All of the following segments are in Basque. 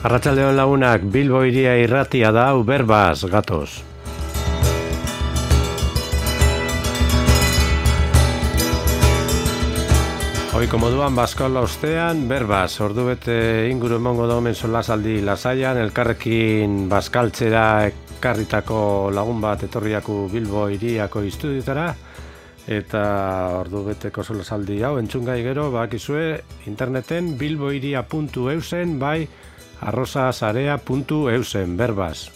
Arratsaldeon lagunak, Bilbo hiria irratia da, berbaz gatoz. Hoiko moduan Baskola ostean, berbaz, ordubete inguru emongo da omen solasaldi lasaian, elkarrekin bazkaltzera ekarritako lagun bat etorriako Bilbo hiriako istudiotara, eta ordubeteko solasaldi hau entzungai gero, bakizue interneten bilbohiria.eusen bai arrosasarea.eusen, berbaz.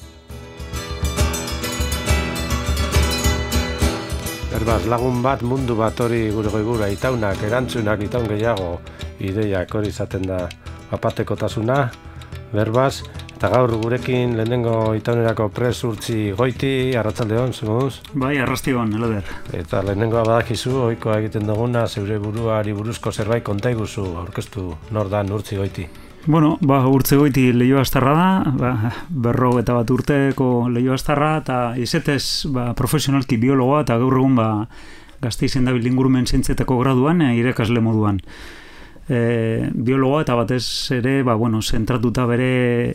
Berbaz, lagun bat, mundu bat hori gure goigura, itaunak, erantzunak, itaun gehiago, ideiak hori izaten da apatekotasuna, berbaz, eta gaur gurekin lehenengo itaunerako pres urtzi goiti, arratsaldeon, zemuz? Bai, arrastion, eloder. Eta lehenengoa badakizu, ohikoa egiten duguna, zeure buruari buruzko zerbait kontaiguzu, aurkeztu nor dan urtzi goiti. Bueno, urtzi goiti Leihoastarra da, 51 urteko Leihoastarra, eta izetez profesionalki biologoa, eta gaur egun Gasteizen dabil ingurumen zientzietako graduan, irakasle moduan. Biologoa eta batez ere, zentratuta bere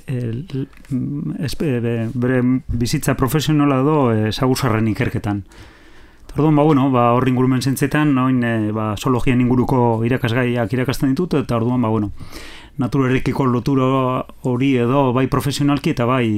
bizitza profesionala edo saguzarren ikerketan. Orduan, hor ingurumen zientzietan, zoologian inguruko irakasgaiak irakasten ditut, eta orduan, naturarekiko lotura hori edo bai profesionalki eta bai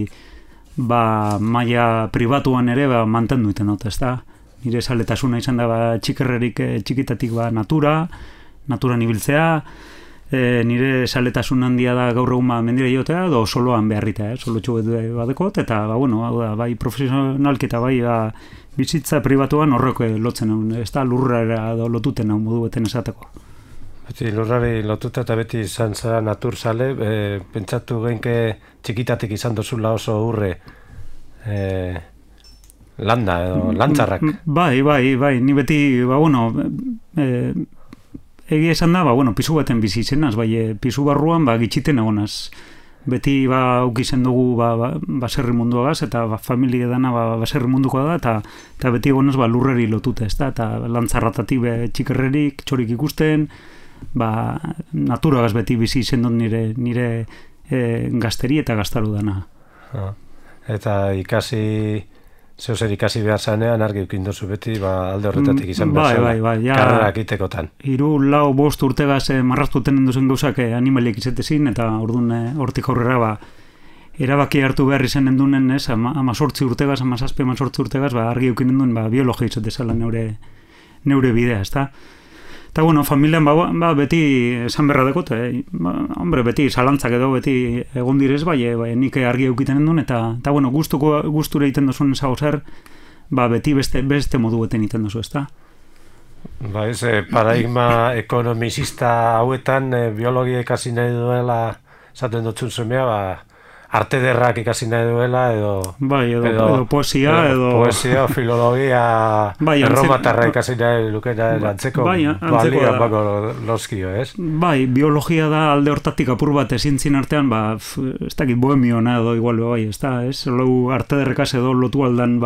maila pribatuan ere mantendu iten dut, ezta? Nire zaletasuna izan da txikerrerik txikitatik naturan ibiltzea, nire zaletasun handia da gaur egun mendira jotea edo soloan beharrita, solo txuet badekot, eta bai profesionalki eta bai bizitza pribatuan horrek lotzen hau, ez da lurrara edo lotuten hau modu beten esateko. Beti lurrari lotuta eta beti izan zara naturzale, pentsatu geinke txikitatik izan dozula oso urre landa edo lantzarrak. Bai, ni beti, egia esan da, pisu baten bizi zenaz, pisu barruan gitxiten egonaz. Beti aukizen dugu baserri munduagaz, eta familia dana baserri mundukoa da, eta beti egonaz lurrari lotuta, ez da, eta lantzarratatik txikerrerik, txorik ikusten, naturagaz beti bizi izen dut nire gazteri eta gaztaru dana. Eta zeuzer ikasi behar zanean, argi ukindozu beti, alde horretatik izan behar zela, karrerak itekotan. 3-4 urtegaz marraztu tenen duzen gauzak animaliek izetezin, eta orduan hortik aurrera erabaki hartu behar izan endunen, 18 urtegaz, 17-18 urtegaz, argi ukinen duen biologia izetezala neure bidea, ez da? Eta, familian, beti esan berra dekot, beti zalantzak edo, beti egon direz, nik argi eukiten duen, eta gustura egiten duzun zagozer, beti beste modu beten egiten duzu, ez da? Ez, paradigma ekonomizista hauetan, biologia ikasi nahi duela, esaten dutzun zumea, arte derrak ikasi nahi duela, edo poesia, poesia, filologia, erromatarra ikasi nahi lukena antzeko balia bako loskio, ez? Biologia da alde hortatik apur bat ezintzin artean, ez dakit bohemiona edo igual, ez da, ez? Lau arte derrekaz edo lotu aldan,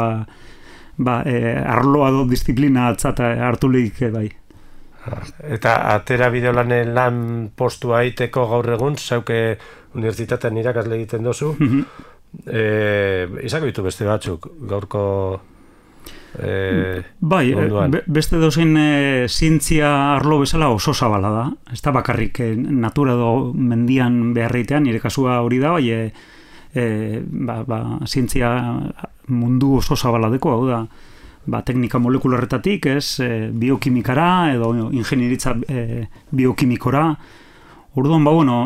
arloa do disiplina atzata hartulik, bai. Eta atera bideolanen lan postua egiteko gaur egun, zauke unibertsitatean irakasle egiten dozu, izango ditu beste batzuk, gaurko munduan. Beste dozein zientzia arlo bezala oso zabala da, ez da bakarrik natura edo mendian beharreitean, nire kasua hori da, zientzia mundu oso zabala deko, hau da, teknika molekularretatik, biokimikara edo ingenieritza biokimikora. Orduan,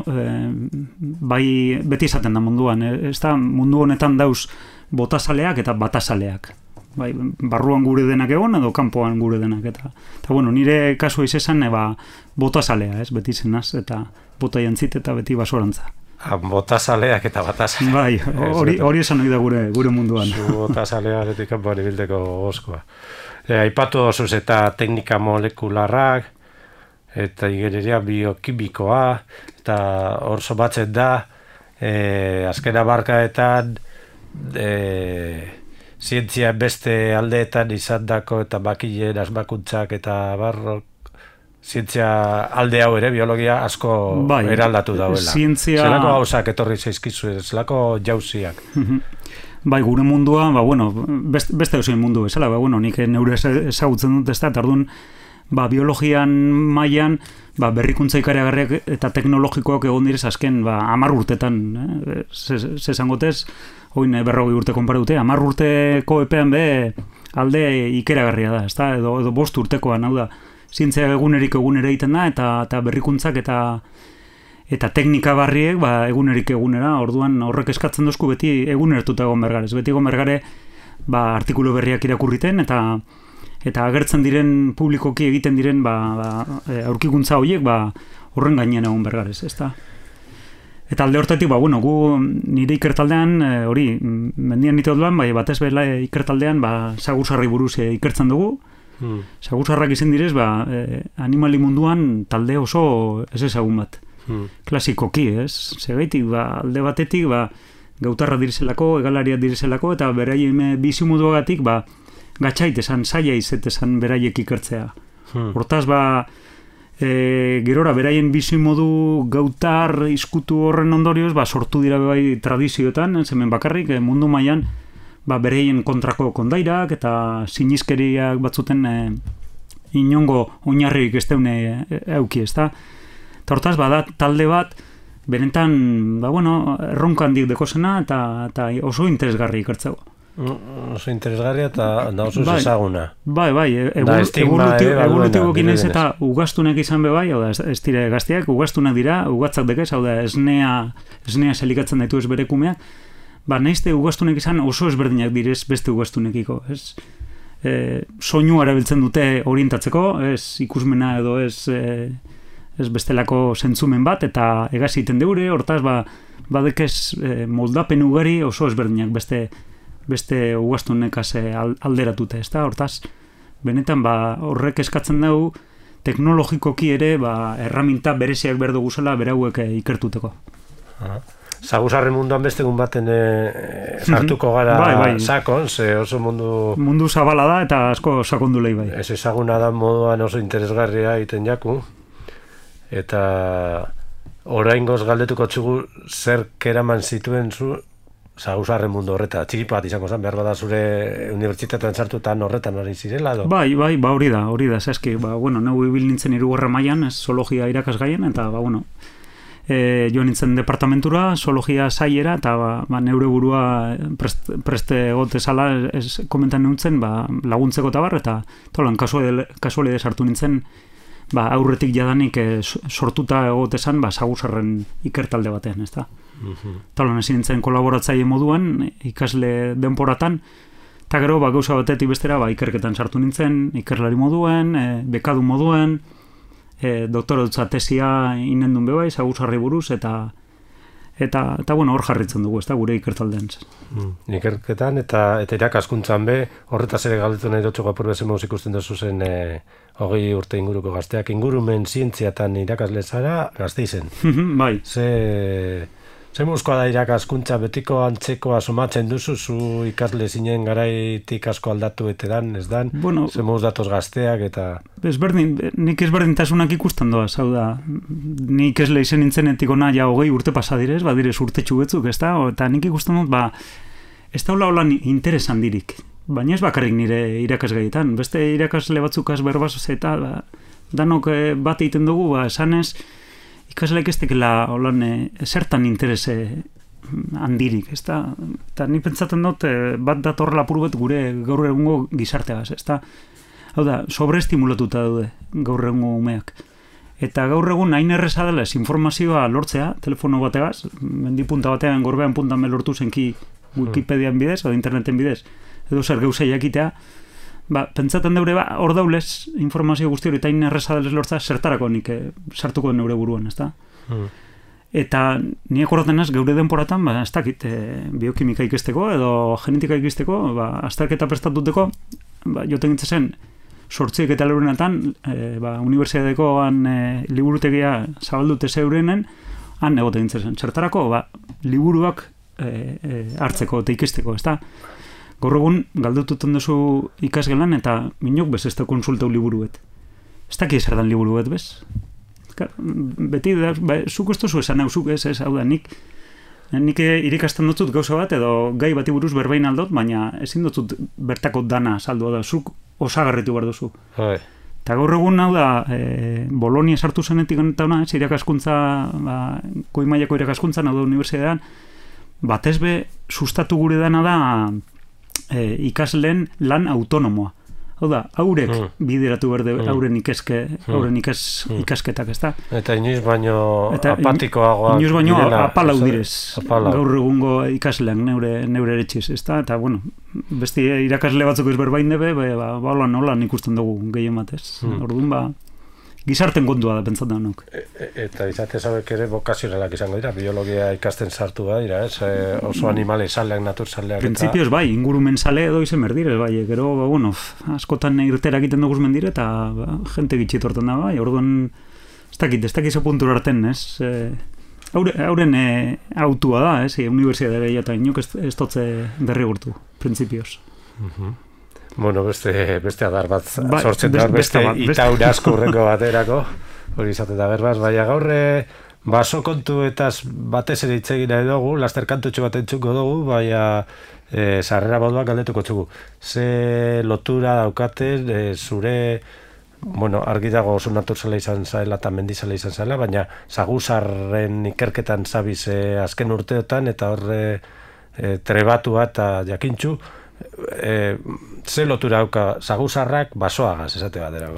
beti izaten da munduan. Ez da, mundu honetan dauz botasaleak eta batasaleak. Barruan gure denak egon edo kanpoan gure denak. Eta nire kasua izan, botasalea, beti zenaz, eta bota jantzit eta beti basorantza. Botasaleak eta batasaleak. Hori esan nahi da gure munduan. Botasalea aretik kanpoan ibildeko oskoa. Aipatu dozuz eta teknika molekularrak, eta ingenieria biokimikoa, eta hor somatzen da, azken hamarkadetan zientzia beste aldeetan izandako eta makileen asmakuntzak eta barrok zientzia alde hau ere, biologia asko eraldatu dauela. Zelako gauzak etorri zaizkizu, zelako jauziak. Bai, gure mundua, beste osin mundu bezala, nik neure ezagutzen dut ez da, tardun, biologian mailan berrikuntza ikaragarriak eta teknologikoak egon direz azken 10 urtetan, zesangotez, oin 40 urte konpara dute, 10 urteko epean alde ikeragarria da, ez da, edo 5 urtekoan, hau da, zientzia egunerik egunera egiten da, eta berrikuntzak eta teknika barriek egunerik egunera, orduan horrek eskatzen dozku beti egunertuta egon bergarez, beti egon bergare artikulu berriak irakurriten, eta agertzen diren publikoki egiten diren aurkikuntza horiek horren gainean egon bergarez, ez da? Eta alde hortatik, gu nire ikertaldean, hori, mendian nite duan, batez bela ikertaldean, saguzarri buruz ikertzen dugu. Saguzarrak izan direz, animali munduan talde oso ez ezagun bat. Klasikoki, ez? Segaitik, alde batetik, gautarra direzelako, egalaria direzelako, eta beraien bizimoduagatik, gatxait esan, zaila izet esan beraiek ikertzea. Hortaz, gerora, beraien bizimodu gautar izkutu horren ondorioz, sortu dira tradizioetan, hemen bakarrik, mundu mailan beraien kontrako kondairak, eta sinizkeriak batzuten inongo oinarrik ez deune euki, ez da? Eta hortaz, talde bat, benetan, erronka handik dekozena, eta oso interesgarri ikertzeko. Oso interesgarria eta oso ezaguna. Evolutiboak inez eta ugastunek izan bai, ez dire gazteak, ugastunak dira, ugatzak dekez, esnea selikatzen daitu ez berekumeak, nahizte ugastunek izan oso ezberdinak direz beste ugastunekiko, ez? Soinu arabiltzen dute orientatzeko, ez ikusmena edo ez bestelako zentzumen bat, eta egaz egiten deure, hortaz, badekez moldapen ugari oso ezberdinak beste ugaztunekaz alderatute, ez da? Hortaz, benetan horrek eskatzen dugu teknologikoki ere erraminta bereziak berdu guzela berauek ikertuteko. Zaguzarren munduan beste egun baten sartuko gara sakon, ze oso mundu zabala da eta asko sakondulei bai. Ez ezaguna da moduan oso interesgarria egiten jaku, eta oraingoz galdetuko txugu zer keraman zituen zu Zaguzarren mundu horreta, txiki bat izango zen, behar bada zure unibertsitatean sartutan horretan hori zirela, edo? Hori da, zazki, neu ibil nintzen 3. mailan, zoologia irakasgaien, eta, joan nintzen departamentura, zoologia saiera, eta, neure burua preste egote zala, komentan nintzen, laguntzeko eta eta tolan, kasualide sartu nintzen, aurretik jadanik sortuta egote zan, Zaguzarren ikertalde batean, ez da? Talan ezin nintzen kolaboratzaile moduan, ikasle denporatan, eta gero gauza batetik bestera ikerketan sartu nintzen, ikerlari moduen, bekadu moduen, doktoratza tesia inendun bebai, Zaguzarri buruz, eta hor jarritzen dugu, ez da, gure ikertaldean. Ikerketan eta irakaskuntzan horretaz ere galdetu nahi dutxo gapur bezen mauz ikusten duzu zen 20 urte inguruko gazteak, ingurumen zientziatan irakasle zara Gasteizen. Bai. Ze muzkoa da irakaskuntza betiko antzeko asomatzen duzu, zu ikasle zinen garaitik asko aldatu etedan, ez dan? Ze muz datoz gazteak eta... Nik ezberdintasunak ikusten doaz, hau da, nik ikasle izen nintzenetik ona 20 urte pasadirez, badirez urtetxu betzuk, ez da? Eta nik ikusten dut, ez da hola interesan dirik, baina ez bakarrik nire irakasgaietan, beste irakasle batzukaz berbaz eta danok bat egiten dugu, esanez, ikasleik ez tekela zertan interese handirik, ez da? Eta ni pentsatzen dut, bat datorrela apur bat gure gaur egungo gizarteaz, ez da? Hau da, sobreestimulatuta daude gaur egungo umeak. Eta gaur egun hain erreza dela informazioa lortzea, telefono bategaz, mendi punta batean, gorbean puntan lortu zenki Wikipedian bidez, edo interneten bidez, edo zer geuzei jakitea, pentsatzen deure, hor daulez informazio guzti hori eta hain erreza dela lortzea, zertarako nik sartuko neure buruan, ez da? Eta niek horretan ez, geure denporatan, ez dakit, biokimika ikesteko, edo genetika ikesteko, azterketa prestatuteko, joten gintzen 8 eta leurenatan, unibertsitateko liburutegia zabaldute zeurenen, han egoten gintzen, zertarako, liburuak hartzeko eta ikesteko, ez da? Gaur egun, galdututen duzu ikasgelan eta minok bez ez da konsultau liburuet. ez daki zer dan liburu bat, bez? Beti, zuk ez duzu esan zuk ez, hau da, nik irikasten dutut gauza bat, edo gai bati buruz berbain aldot, baina ezin dutut bertako dana saldu, da, zuk osagarritu behar duzu. Eta gaur egun hau da, Bolonia sartu zenetik honetana, irakaskuntza, goi mailako irakaskuntza, hau da unibertsitatean, batez be, sustatu gure dana da ikasleen lan autonomoa. Hau da, haurek bideratu berde, hauren ikasketak, ez da? Eta inoiz baino apatikoagoak. Inoiz baino apalau direz, gaur egungo ikasleak neure eretxiz, ez da? Eta, bueno, beste irakasle batzuk ez berbain debe, holan ikusten dugu gehien batez. Orduan, gizarten kontua da, pentsatzen nuk. Eta izate zabek ere bokazionalak izango dira, biologia ikasten sartu da dira, ez? Oso animale saleak, naturzaleak. Printzipioz bai, ingurumen sale edo izen berdire, bai, gero, bueno, askotan irtera egiten duguz mendire, eta jente gitxitorten da, bai, orduan, ez dakit ze puntura arten, ez? Hauren autua da, ez? Unibertsitatera eta inok ez totze derrigurtu, printzipioz. Bueno, beste adar bat sortzen da, beste itaun asko urrengo baterako, hori izaten da berbaz, baina gaur baso kontu eta batez ere hitz egin nahi dugu, laster kantutxo bat entzuko dugu, baina sarrera moduan galdetuko txugu. Ze lotura daukaten, zure, bueno, argi dago oso naturzala izan zaela eta mendizala izan zaela, baina saguzarren ikerketan zabiz azken urteotan, eta horre trebatua eta jakintxu, ze lotura dauka saguzarrak basoagaz, esate baterago.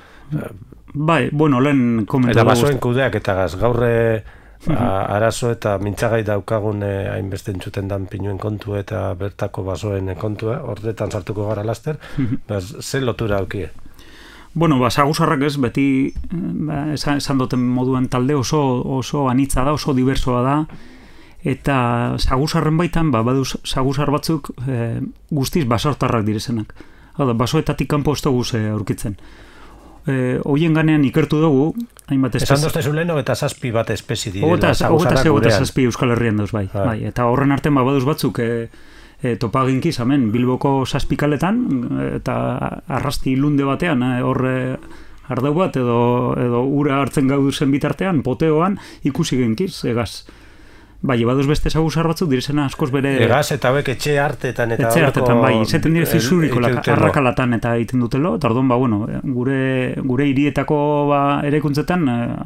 Bai, bueno, lehen komentatu. Eta basoen kudeak eta gaz, gaurre arazo eta mintzagai daukagun hainbeste entzuten dan pinuen kontu eta bertako basoen kontua, horretan sartuko gara laster, ze lotura daukie? Bueno, saguzarrak ez, beti esan duten moduen talde oso anitza da, oso diversoa da, eta saguzarren baitan, badu saguzar batzuk guztiz basortarrak direzenak. Hau da, basoetatik kanpo ez dugu aurkitzen. Hoien ganean ikertu dugu, hainbat espezie. Esan dozte zulen, eta zazpi bat espezie direla saguzarrak gurean. Eta zazpi Euskal Herrian dauz, bai. Eta horren artean baduz batzuk topaginkiz, hemen, Bilboko zazpikaletan, eta arrasti ilunde batean, horre ardau bat, edo ura hartzen gauzen bitartean, poteoan, ikusi genkiz, egaz. Bai, baduz beste saguzar batzuk direzena askoz bere... Egaz eta hauek etxe hartetan eta... Etxe hartetan, bai, izeten dire fizuriko arrakalatan eta egiten dutelo, eta orduan, bueno, gure hirietako erekuntzetan,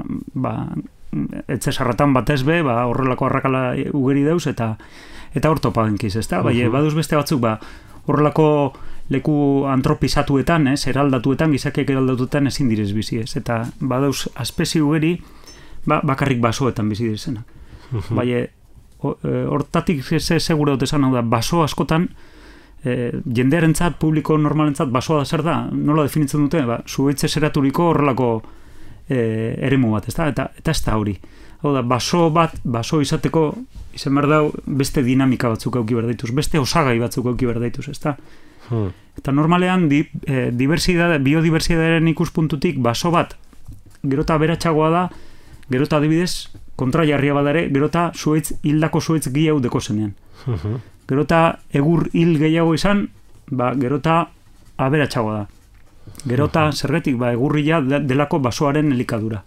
etxe sarratan batez be, horrelako arrakala ugeri dauz, eta hor topagenkiz, ez da? Bai, baduz beste batzuk, horrelako leku antropizatuetan, eraldatuetan, gizakiak eraldatuetan ezin direz bizi, ez? Eta badauz aspezi ugeri, bakarrik basoetan bizi direzenak. Bai, hortatik segura dut esan, hau da, baso askotan, jendearentzat, publiko normalentzat, basoa da zer da, nola definitzen dute, zuhaitze zeraturiko horrelako eremu bat, ez da? Eta ez da hori. Hau da, baso izateko, izan behar dau, beste dinamika batzuk auki behar daituz, beste osagai batzuk auki behar daituz, ez da? Eta normalean, biodibertsidadearen ikuspuntutik, baso bat, gerota aberatsagoa da, gerota adibidez, kontrajarria badare, gerota hildako zuhaitz gehiago deko zenean. Gerota egur hil gehiago izan, gerota aberatsagoa da. Gerota zergetik, egurria delako basoaren elikadura.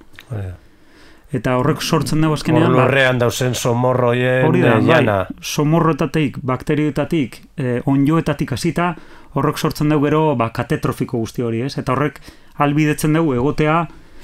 Eta horrek sortzen dago azkenean... Horlorrean dauzen somorroien jana. Somorroetatik, bakterioetatik, onjoetatik hasita, horrek sortzen dago gero katetrofiko guzti hori, ez? Eta horrek albidetzen dago egotea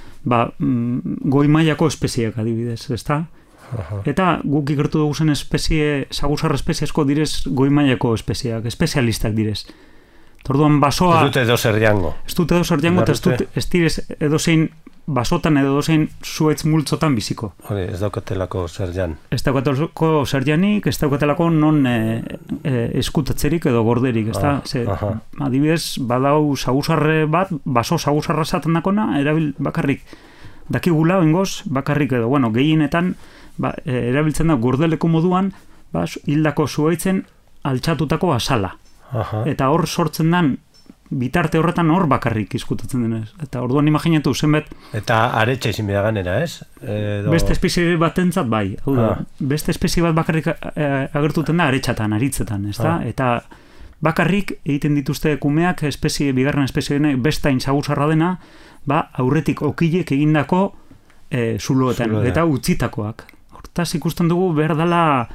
goi mailako espezieak adibidez, ezta? Eta guk ikertu dugu zen saguzar espezie asko direz goi mailako espezieak, espezialistak direz. Orduan basoa... Ez dute edo zer jango. Ez dute edo zer jango, eta ez direz edozein basotan edo edozein zuhaitz multzotan biziko. Hori, ez daukatelako zer jan. Ez daukatelako zer janik, ez daukatelako non eskutatzerik edo gorderik, ezta? Adibidez, badau saguzarre bat, baso saguzarra zaten dakona, erabil bakarrik dakigula, bengoz, bakarrik edo, bueno, gehienetan erabiltzen da gordeleko moduan, hildako zuhaitzen altxatutako azala. Eta hor sortzen den bitarte horretan hor bakarrik izkutatzen denez. Eta orduan imaginatu zenbet... Eta aretxe izin beda ganera, ez? Beste espezie batentzat bai. Beste espezie bat bakarrik agertuten da aretxatan, aritzetan, ez da? Eta bakarrik egiten dituzte kumeak bigarren espezioen bestain saguzarra dena, aurretik okilek egindako zuloetan, eta utzitakoak. Hortaz ikusten dugu behar dela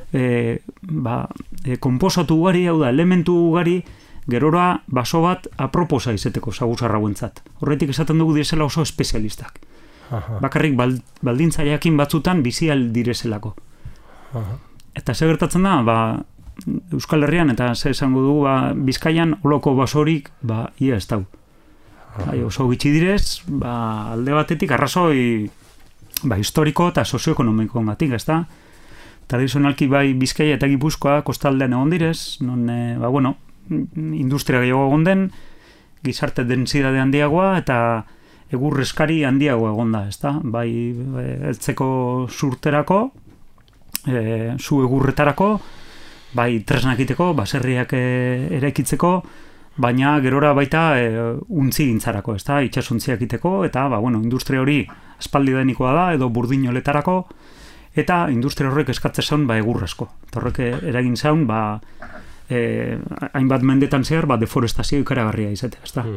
konposatu ugari, hau da, elementu ugari, gerora baso bat aproposa izeteko saguzarra guentzat. Horretik esaten dugu direzela oso espezialistak. Bakarrik baldintza jakin batzutan bizial direzelako. Eta ze gertatzen da, Euskal Herrian, eta ze esango dugu, Bizkaian oloko basorik, ia ez dau. Oso gitxi direz, alde batetik arrazoi historiko eta sozioekonomiko gatik, ez da? Tradizionalki Bizkaia eta Gipuzkoa kostaldean egon direz, non, industria gehiago egon den, gizarte densidade handiagoa eta egurreskari handiagoa egon da, ez da? Eltzeko surterako, zu egurretarako, tresnakiteko, baserriak eraikitzeko, baina gerora baita untzi gintzarako, ez da? Itxasuntziak iteko, eta industria hori aspaldi denikoa da, edo burdinoletarako, eta industria horrek eskatze zaun egurrezko. Horrek eragin zaun, hainbat mendetan zehar, deforestazio ikaragarria izatea, ez da?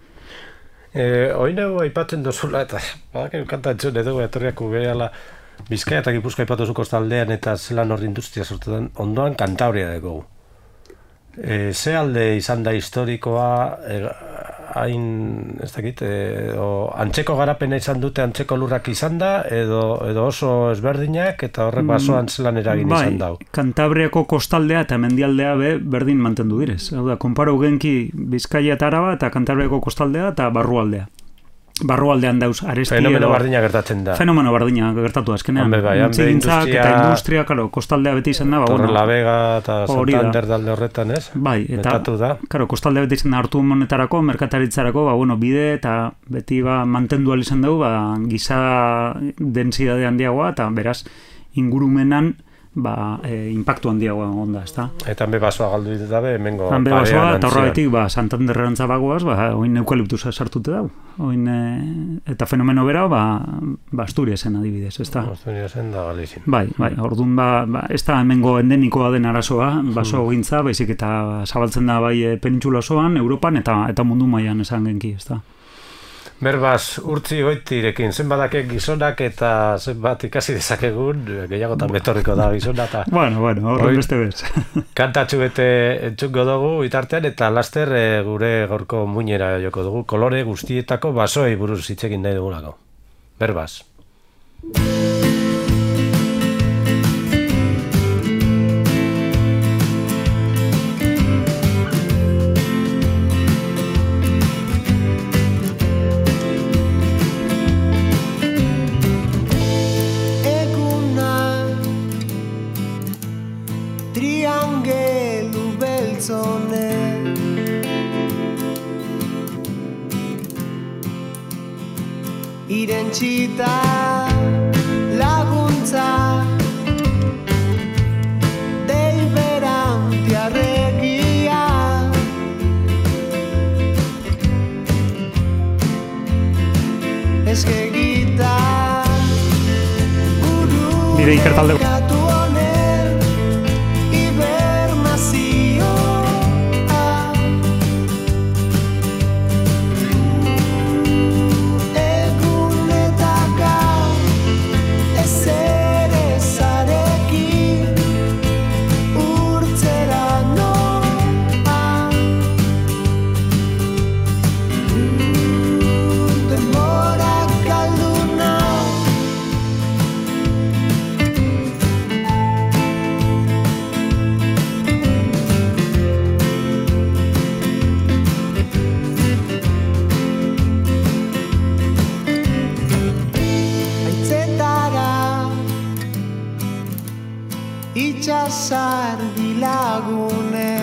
Oineu aipatzen dozula, eta kanta entzun edo etorriako behala, Bizkaia eta Gipuzkoa aipatu zu kostaldean eta zelan hor industria sortetan, ondoan Kantabria dugu. Ze alde izan da historikoa, hain, ez dakit, antzeko garapena izan dute, antzeko lurrak izan da, edo oso ezberdinak, eta horrek basoan zelan eragin izan dau. Kantabriako kostaldea eta mendialdea berdin mantendu direz. Hau da, konparo genki Bizkaia eta Araba eta Kantabriako kostaldea eta barrualdea. Barrualdean dauz aresti fenomeno bardina gertatzen da. Fenomeno bardina gertatu azkenean. Zintzak eta industria, kostaldea beti izan da. Torrelavega eta Santander dalde horretan, ez? Eta kostaldea beti izan da hartu monetarako, merkataritzarako, bide eta beti mantendu izan dugu, giza densidade handiagoa, eta beraz, ingurumenan impactu handiagoa onda, ez da? Eta hanbe basoa galdu ditu dabe, hemengo hanbe basoa, eta horretik, Santanderrantza bagoaz, oin eukaliptusa sartute dau. Eta fenomeno bera, Asturiasen adibidez, ez da? Asturiasen da Galizien. Orduan, ez da hemengo endenikoa den arazoa, baso gintza, baizik eta zabaltzen da penintxula osoan, Europan, eta mundu mailan esan genki, ez da? Berbaz, urtzi goitirekin, zenbadak gizonak eta zenbat ikasi dezakegun, gehiagotan betorriko da gizona. Horren beste bez. Kantatxu bete entzungo dugu itartean eta laster gure gaurko muinera joko dugu, kolore guztietako basoei buruz hitzekin nahi dugulako. Berbaz. Irentsita laguntza deiberantiarregia eskegita buru ekatu honen hibernazioa itxasargi lagune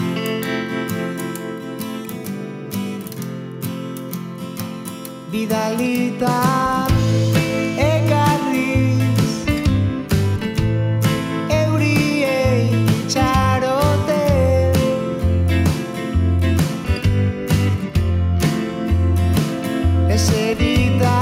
bidalita ekarriz euriei txarote eserita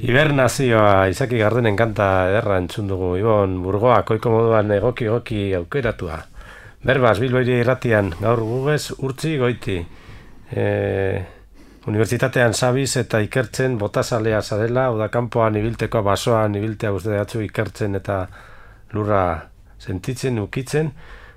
Hibernazioa Izaki Gardenen kanta ederra entzun dugu. Ibon Burgoak oiko moduan egoki aukeratua. Berbas, Bilboiri irratian, gaur gugez urtzi goiti. Unibertsitatean sabiz eta ikertzen botazalea zarela, oda kanpoan ibilteko basoan ibiltea uste datzu ikertzen eta lurra sentitzen, ukitzen,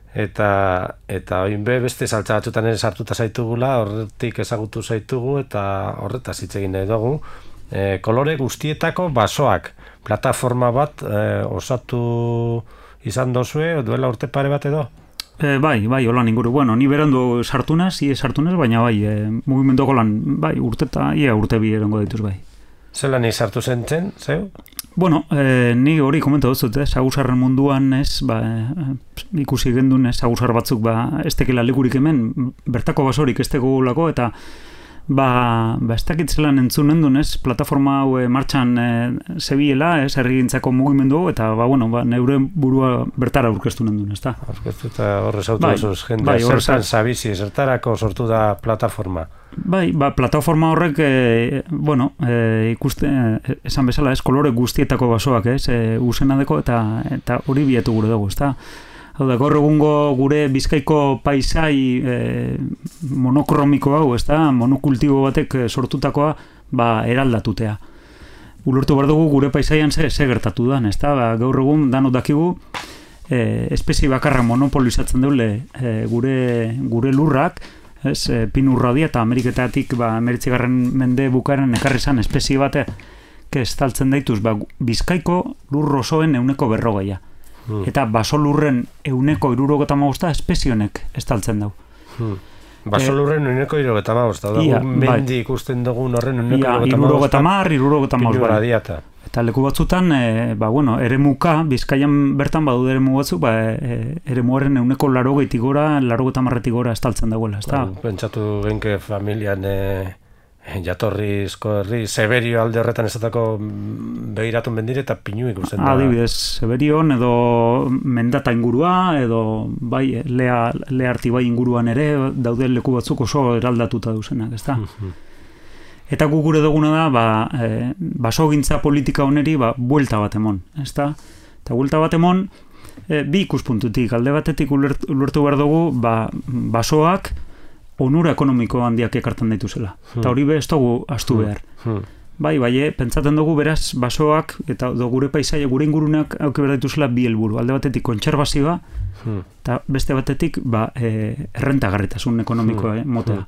eta oinbe beste saltza batzutan ere sartuta zaitugula, horretik ezagutu zaitugu eta horretaz hitz egin nahi dugu. Kolore guztietako basoak, plataforma bat osatu izan dozue, duela urte pare bat edo? Bai, holan inguru. Bueno, ni berandu sartunaz, baina bai, mugimenduko lan, bai, urte bi erango dituz bai. Zelan sartu zentzen, zeu? Bueno, ni hori komenta dut, sagusarren munduan ikusi gendun sagusar batzuk ez tekela lekurik hemen, bertako basorik ez tegulako, eta ez dakit zelan entzunen duen, plataforma hau martxan zebiela, herrigintzako mugimendu, eta neure burua bertara aurkeztu nendun, ez da? Aurkeztu eta horre zautu osuz, jende, zertan zabizi, zertarako sortu da plataforma? Plataforma horrek, ikuste, esan bezala, kolore guztietako basoak, usenadeko, eta hori bilatu gure dugu, ez da? Hau da, gaur egungo gure Bizkaiko paisai monokromiko hau, ez da, monokultibo batek sortutakoa eraldatutea. Ulertu behar dugu gure paisaian ze gertatu dan, ez da, gaur egun danot dakigu espezie bakarra monopolizatzen deule gure lurrak, pinu radia eta Ameriketatik 19. mende bukaeran ekarri zan espezie batek estaltzen daituz Bizkaiko lur osoen 140. Eta baso lurren 175 espezionek estaltzen dau. Baso lurren 175, da mendi ikusten dugun horren 175 pinura diata. Eta leku batzutan, eremuka, Bizkaian bertan badu eremu batzuk, eremuaren 180 gora, 80 gora estaltzen dagoela. Pentsatu genke familian jatorrizko herri, Seberio alde horretan esatako begiratun bendire eta pinu ikusten da. Adibidez, Seberion edo Mendata ingurua, edo Lea Artibai inguruan ere, daude leku batzuk oso eraldatuta duzenak, ez da? Eta gure duguna da, basogintza politika honeri, buelta bat emon, ez da? Eta buelta bat emon, bi ikuspuntutik, alde batetik ulertu behar dugu, basoak, onura ekonomiko handiak ekartan daituzela. Eta hori ez dugu astu behar. Pentsatzen dugu beraz basoak eta gure paisaia, gure ingurunak auke behar daituzela bi helburu. Alde batetik kontserbazioa eta beste batetik errentagarritasun ekonomikoa motea.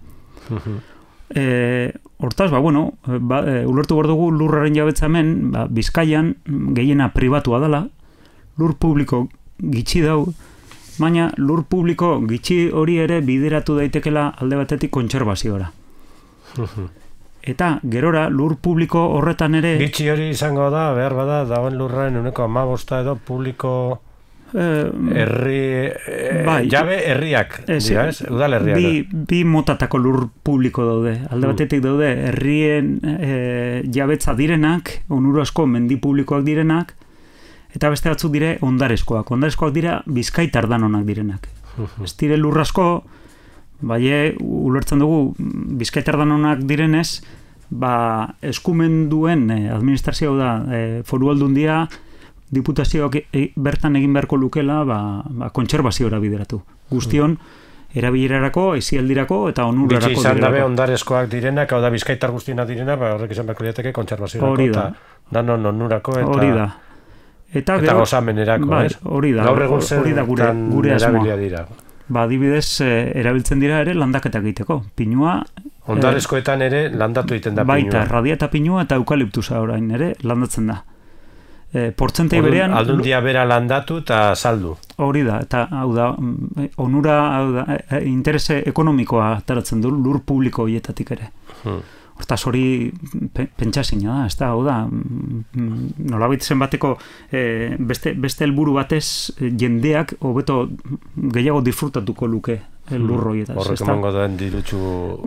Hortaz, ulertu behar dugu lurraren jabetzamen, Bizkaian gehiena pribatua dela, lur publiko gitxi dau, baina lur publiko gitxi hori ere bideratu daitekela alde batetik kontserbaziora. Eta gerora lur publiko horretan ere... Gitxi hori izango da, behar bada, dagoen lurraren 1,5 edo publiko herri... Jabe herriak, dira, ez? Udal herriak. Bi motatako lur publiko daude. Alde batetik daude herrien jabetza direnak, onura asko mendi publikoak direnak, eta beste batzuk dire ondareskoak. Ondareskoak dira Bizkaitar danonak direnak. Ez dire lurrasko, ulertzen dugu Bizkaitar danonak direnez, eskumen duen administrazioa da foru aldundia, diputazioak bertan egin beharko lukela kontserbaziora bideratu. Guztion, erabilerarako, aizialdirako eta onurarako. Bitxi izan dabe ondareskoak direnak, hau da Bizkaitar guztienak direnak, horrek izan beharko liateke kontserbaziorako eta danon onurako eta... Hori da. Eta gozamenerako, hori da. Gaur egun zertan erabilia dira. Adibidez, erabiltzen dira ere landaketak egiteko. Pinua... Ondareskoetan ere landatu egiten da pinua. Baita, radia eta pinua eta eukaliptusa orain ere landatzen da. Portzentei berean... Aldundia bera landatu eta saldu. Hori da, eta hau da, onura, interese ekonomikoa ateratzen du lur publiko hietatik ere. Hortaz hori pentsazina da, ez da, hau da, nolabait zenbateko beste helburu batez jendeak hobeto gehiago disfrutatuko luke lurroietaz. Horrek emango duen dirutxu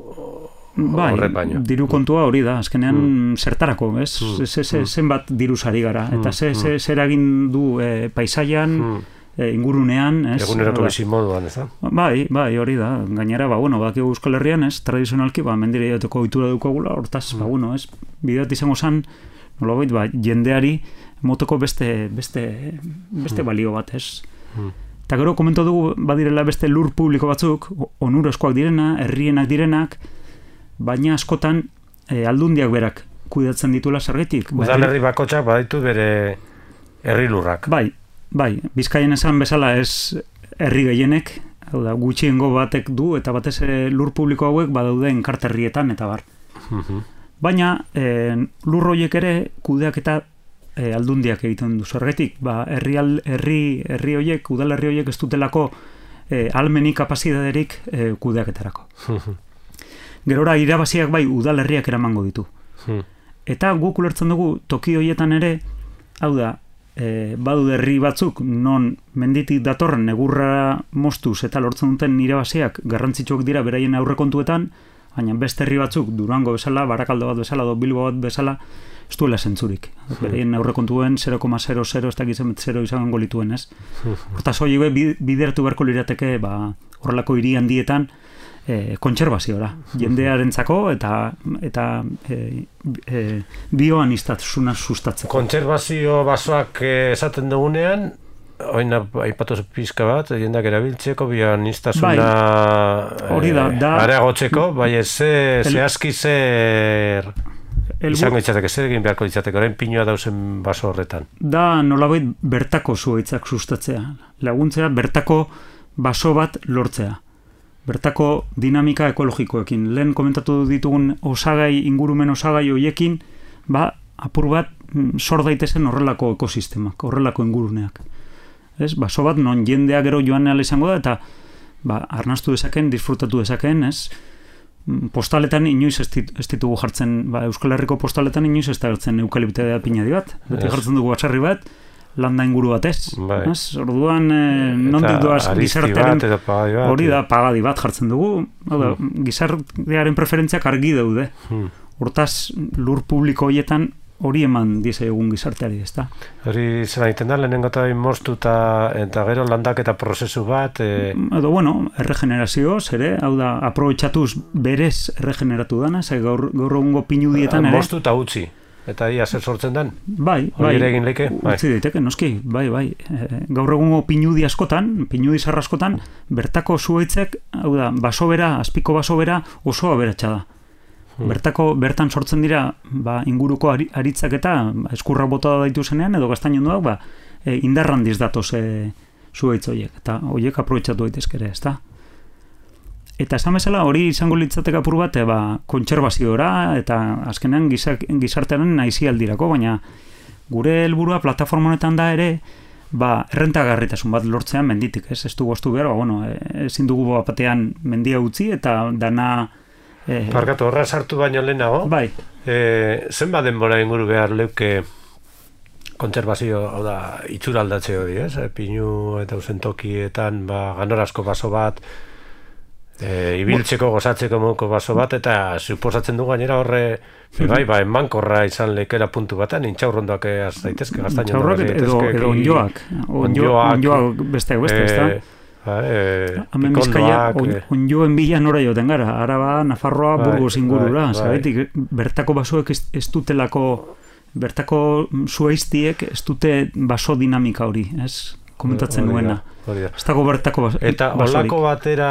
horret baino. Diru kontua hori da, azkenean zertarako, ez? Zenbat diruzari gara, eta zer egin du paisaian, ingurunean, ez? Eguneroko bizi moduan, ez da? Bai, hori da. Gainera, bakigu Euskal Herrian, ez? Tradizionalki, mendire jateko ohitura dukagula, hortaz, ez? Bideat izango zan, nolabait, jendeari moteko beste balio bat, ez? Eta gero komento dugu badirela beste lur publiko batzuk, onuraskoak direna, herrienak direnak, baina askotan aldundiak berak kuidatzen dituela zergatik. Udalerri bakotxak baditu bere herri lurrak. Bai, Bizkaian esan bezala ez herri gehienek, hau da, gutxiengo batek du, eta batez lur publiko hauek badaude enkarterrietan, eta bar. Baina, lur horiek ere kudeak eta aldundiak egiten du. Zergatik, herri horiek, udalerri horiek ez dutelako almenik kapazitaterik kudeaketarako. Gerora, irabaziak bai udalerriak eramango ditu. Eta guk ulertzen dugu toki horietan ere, hau da, badu herri batzuk non menditik datorren egurra moztuz eta lortzen duten irabaziak garrantzitsuak dira beraien aurrekontuetan, baina beste herri batzuk Durango bezala, Barakaldo bat bezala, Bilbo bat bezala, ez duela zentzurik. Beraien aurrekontuen 0,00 ez dakitzen 0 izango lituen, ez? Hortaz hori bideratu beharko lirateke horrelako hiri handietan kontserbaziora, jendearentzako eta bioanistatasuna sustatzeko. Kontserbazio basoak esaten dugunean, oin aipatu pizka bat, jendeak erabiltzeko, bioanistasuna areagotzeko, bai zehazki zer izango ditzateke, zer egin beharko ditzateke, orain pinua dauzen baso horretan. Da nolabait bertako zuhaitzak sustatzea, laguntzea bertako baso bat lortzea. Bertako dinamika ekologikoekin. Lehen komentatu ditugun ingurumen osagai horiekin, apur bat sor daitezen horrelako ekosistemak, horrelako inguruneak. Ez? Baso bat non jendea gero joan ala izango da, eta arnastu dezaken, disfrutatu dezaken, ez? Postaletan inoiz ez ditugu jartzen, Euskal Herriko postaletan inoiz ez da jartzen eukaliptea pinadi bat. Beti jartzen dugu baserri bat, landa inguru batez. Orduan, nondik doaz gizartearen hori da pagadi bat jartzen dugu. Gizartearen preferentziak argi daude. Hortaz, lur publiko horietan hori eman dize egun gizarteari, ez da? Hori zer egiten da, lehenengo eta moztu eta gero landaketa prozesu bat? Erregenerazio, zere, hau da, aprobetxatuz berez erregeneratu dana, gaur egungo pinudietan ere. Moztu eta utzi. Eta ia zer sortzen den? Bai. Egin leke? Utzi daiteke, noski, bai. Gaur egungo pinudi askotan, pinudi zarra askotan, bertako zuhaitzek, hau da, basobera, azpiko basobera oso aberatsa da. Bertan sortzen dira inguruko aritzak eta eskurra bota daitu zenean, edo gaztainonduak, indarrandiz datoz zuhaitz horiek, eta horiek aprobetxatu daitezkere, ez da? Eta esan bezala hori izango litzateke apur bat kontserbaziora eta azkenean gizartearen aizialdirako, baina gure helburua plataforma honetan da ere errentagarritasun bat lortzean menditik, ez du goztu behar, ezin dugu batean mendia utzi eta dana... Parkatu, horra sartu baino lehenago, zenbat denbora inguru behar leuke kontserbazio, hau da, itxura aldatze hori, ez? Pinu eta usentokietan, ganorazko baso bat, ibiltzeko, gozatzeko moduko baso bat, eta suposatzen du gainera horre, emankorra izan lekera puntu batean, intxaurrondoak az daitezke, gaztaino edo onjoak besteak beste, ez da? Hemen Bizkaia, onjoen bila nora joten gara, Araba, Nafarroa, Burgos ingurura, zaitik, bertako basoek ez dutelako, bertako zuhaiztiek ez dute baso dinamika hori, ez? Komentatzen nuena. Ez dago bertako basorik. Eta olako batera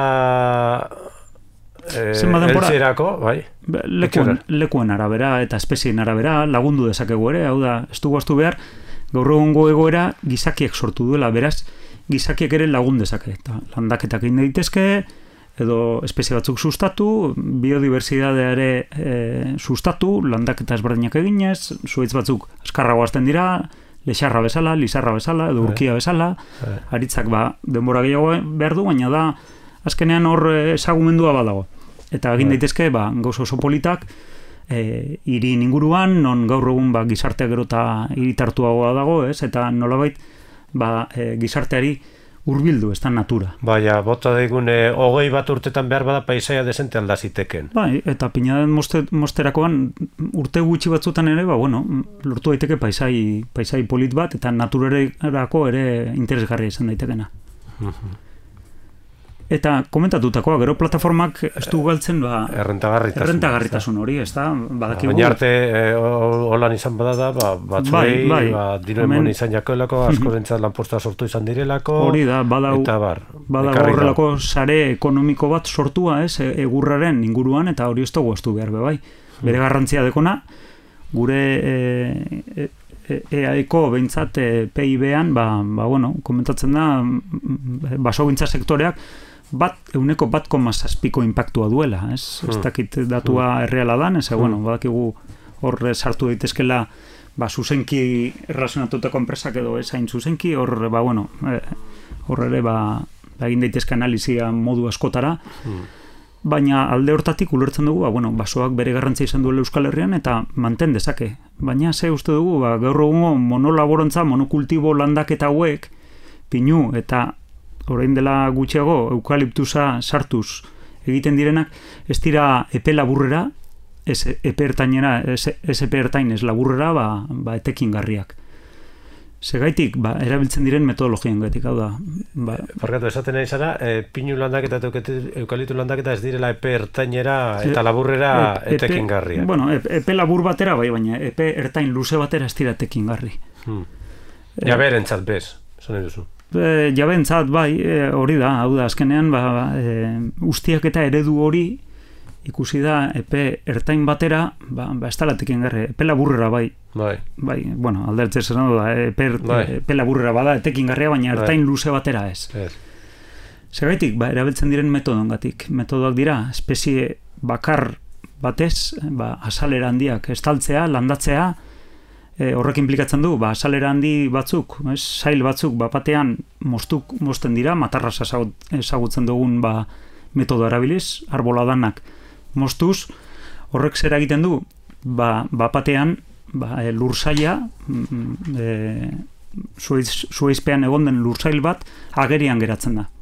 eltzerako, bai? Lekuen arabera eta espezien arabera lagundu dezakegu ere, hau da, ez du goztu behar, gaur egungo egoera gizakiek sortu duela, beraz, gizakiek ere lagun dezake, eta landaketak egin daitezke, edo espezie batzuk sustatu, biodibertsitatea ere sustatu, landaketa ezberdinak eginez, zuhaitz batzuk askarrago hasten dira, lexarra bezala, lizarra bezala, edo urkia bezala, aritzak denbora gehiago behar du, baina da, azkenean hor ezagumendua badago. Eta egin daitezke, gauza oso politak, hirin inguruan, non gaur egun gizarteak gero eta hiritartuagoa dago, ez? Eta nolabait, gizarteari hurbildu, ez da natura. Baina, bota daigune, 20 bat urtetan behar bada paisaia desente aldaziteken. Bai, eta pinaden mosterakoan urte gutxi batzutan ere, lortu daiteke paisai polit bat, eta naturerako ere interesgarria izan daitekena. Eta komentatutakoa, gero plataformak ez du galtzen errentagarritasun hori, ez da? Badakigu. Baina arte holan izan badada, batzuei, diren izan jakoelako, askorentzat lanposta sortu izan direlako, hori da, eta badago horrelako sare ekonomiko bat sortua, ez, egurraren inguruan, eta hori ez dugu estu behar, bai. Bere garrantzia dekona, gure EAeko behintzat PIB-an, bueno, komentatzen da, basogintza sektoreak, euneko 1,7ko inpaktua duela, ez? Ez dakit datua erreala dan, bueno, badakigu hor sartu daitezkela zuzenki erlazionatutako enpresak edo ezain zuzenki, hor, bueno, hor ere, egin daitezke analizia modu askotara, baina alde hortatik ulertzen dugu, bueno, basoak bere garrantzia izan duela Euskal Herrian eta manten dezake. Baina ze uste dugu, gaur egungo monolaborantza, monokultibo landaketa hauek, pinu eta orain dela gutxiago eukaliptusa sartuz egiten direnak, ez dira epe laburrera, ez epe ertainera, ez epe ertain ez laburrera, etekin garriak. Segaitik, erabiltzen diren metodologien gaitik, hau da. Barkatu, esaten nahi zara, pinu landaketa eta eukalitu landaketa ez direla epe ertainera eta laburrera etekin garriak. Bueno, epe labur batera, baina epe ertain luze batera ez dira etekin garri. Jaberentzat bez, esan nahi duzu. Jabentzat, hori da, hau da, azkenean, ustiak eta eredu hori ikusi da epe ertain batera, ez talatekin garri, epe laburrera bueno, aldertzez esan da, epe laburrera bada, etekin garria, baina ertain luze batera ez. Segaitik, erabiltzen diren metodongatik. Metodoak dira, espezie bakar batez, azalera handiak estaltzea, landatzea, horrek implikatzen du, azalera handi batzuk, sail batzuk, batean mozten dira, matarraz ezagutzen dugun metodo erabiliz, arboladanak moztuz, horrek zera egiten du, batean lursaila, zuaizpean egon den lursail bat, agerian geratzen da.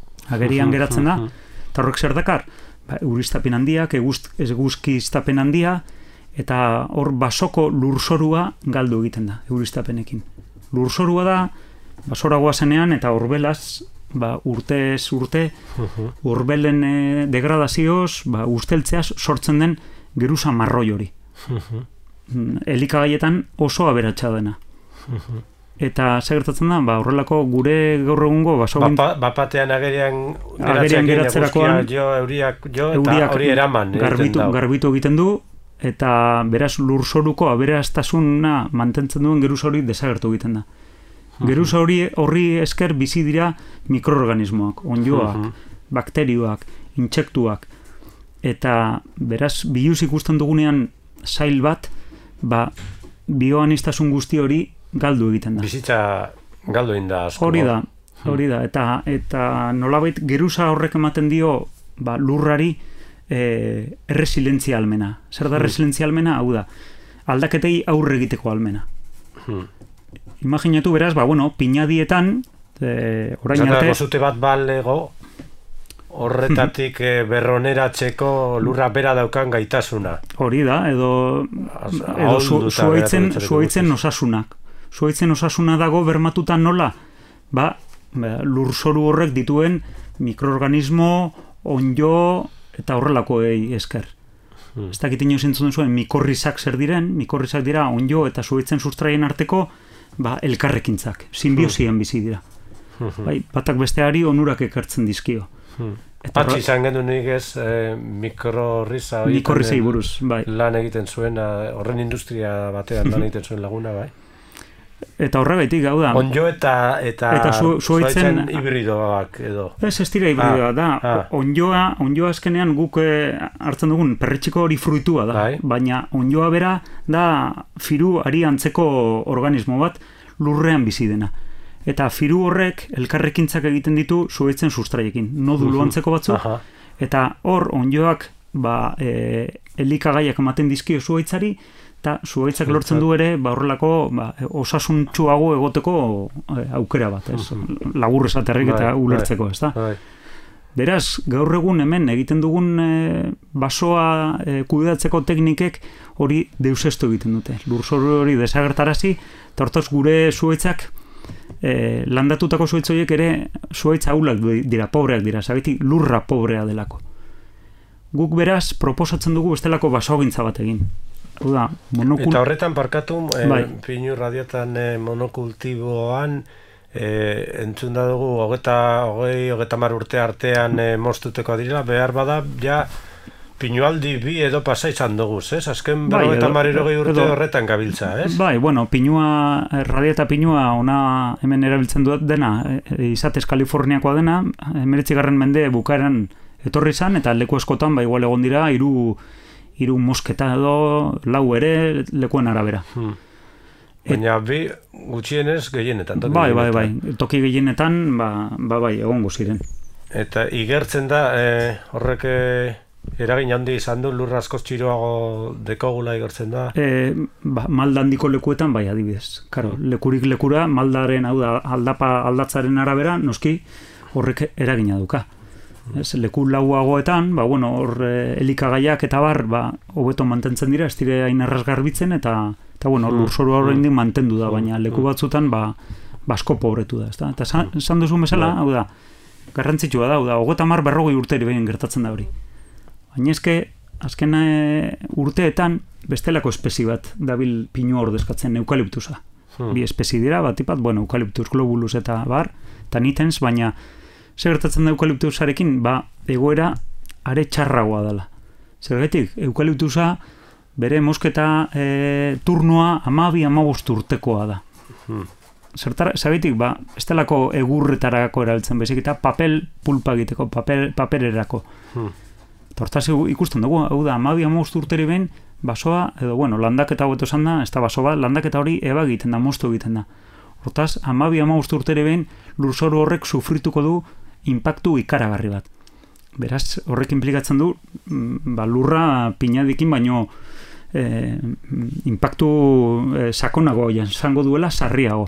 Eta horrek zer dakar, euriztapen handiak, eguzkiztapen handia, eta hor basoko lurzorua galdu egiten da, euriztapenekin. Lurzorua da, basoragoa zenean, eta horbelaz, urtez urte, horbelen degradazioz, usteltzeaz sortzen den geruza marroi hori. Elikagaietan oso aberatsa dena. Eta segertatzen da, horrelako gure gaur egungo bapatean agerian geratzerakoan euriak eta hori eraman garbitu egiten du, eta beraz lurzoruko aberastasuna mantentzen duen geruza hori desagertu egiten da. Geruza horri esker bizi dira mikroorganismoak, onddoak, bakterioak, intsektuak, eta beraz biluz ikusten dugunean sail bat, bioanistasun guzti hori galdu egiten da. Bizitza galdu egin da asko. Hori da, eta nolabait geruza horrek ematen dio lurrari erresilientzia almena. Zer da erresilientzia almena? Hau da, aldaketei aurre egiteko almena. Imaginatu beraz, pinadietan, orain arte... Gozute bat balego, horretatik berroneratzeko lurra bera daukan gaitasuna. Hori da, edo zuaitzen osasunak. Zuaitzen osasuna dago bermatutan nola? Lurzoru horrek dituen mikroorganismo, onddo eta horrelakoei esker. Ez dakit inoiz entzuten zuen mikorrizak zer diren, mikorrizak dira onddo eta zuaitzen sustraien arteko elkarrekintzak, sinbiosien bizi dira. Batak besteari onurak ekartzen dizkio. Patxi izan gendu nik ez mikorrizai buruz, lan egiten zuen, horren industria batean lan egiten zuen laguna, bai? Eta horregaitik, hau da. Onddo eta zuaitzen hibridoak edo. Ez dira hibridoa, da. Onddoa azkenean guk hartzen dugun perretxiko hori fruitua da. Baina onddoa bera da firu ari antzeko organismo bat lurrean bizi dena. Eta firu horrek elkarrekintzak egiten ditu zuaitzen sustraiekin. Nodulu antzeko batzuk. Eta hor onddoak elikagaiak ematen dizkio zuaitzari, eta zuaitzak lortzen du ere horrelako osasuntsuago egoteko aukera bat, labur esaterrik eta ulertzeko, ez da? Beraz, gaur egun hemen egiten dugun basoa kudeatzeko teknikek hori deusestu egiten dute. Lurzoru hori desagertarazi, eta hortaz gure zuaitzak landatutako zuhaitz horiek ere zuhaitz ahulak dira, pobreak dira, zabetik lurra pobrea delako. Guk beraz proposatzen dugu bestelako basogintza bat egin. Eta horretan parkatu, bai. Pinu radiotan monokultiboan entzun da dugu 20-30 urte artean moztuteko direla, behar bada ja pinualdi bi edo pasa izan dugu, ez? Azken 50 urte horretan gabiltza, ez? Bai, bueno, pinua, radiata pinua ona hemen erabiltzen dut dena, izatez Kaliforniakoa dena, 19. mende bukaeran etorri izan, eta leku askotan, igual egon dira, hiru mosketa edo, lau ere, lekuen arabera. Baina bi gutxienez gehienetan. Bai, toki gehienetan, bai, egongo ziren. Eta igertzen da, horrek eragin handi izan du, lurra askoz txiroago dekogula igertzen da? Malda handiko lekuetan, bai, adibidez. Karo, lekurik lekura, maldaren, hau da, aldatzaren arabera, noski, horrek eragina duka. Leku lauagoetan, hor elikagaiak eta bar, hobeto mantentzen dira, ez dire hain erraz garbitzen, eta lurzoru horrendik mantendu da, baina leku batzutan, asko pobretu da, ezta? Eta esan duzu bezala, hau da, garrantzitsua da, 30-40 urteri behin gertatzen da hori. Baina eske, azken urteetan, bestelako espezi bat dabil pinua ordezkatzen, eukaliptusa. Bi espezi dira, batipat, eukaliptus globulus eta bar, eta nitens, baina zer gertatzen da eukaliptusarekin, egoera are txarragoa dela. Zergatik, eukaliptusa bere mosketa turnoa 12-15 urtekoa da. Zergatik, ez delako egurretarako erabiltzen bezik, eta papel pulpa egiteko, papererako. Hortaz ikusten dugu, hau da, 12-15 urteri behin, basoa, edo, landaketa hobeto esan da, ez da basoa, landaketa hori eba egiten da, moztu egiten da. Hortaz, 12-15 urteri behin, lurzoru horrek sufrituko du inpaktu ikaragarri bat. Beraz, horrek implikatzen du, lurra pinadikin, baino inpaktu sakonago izango duela sarriago.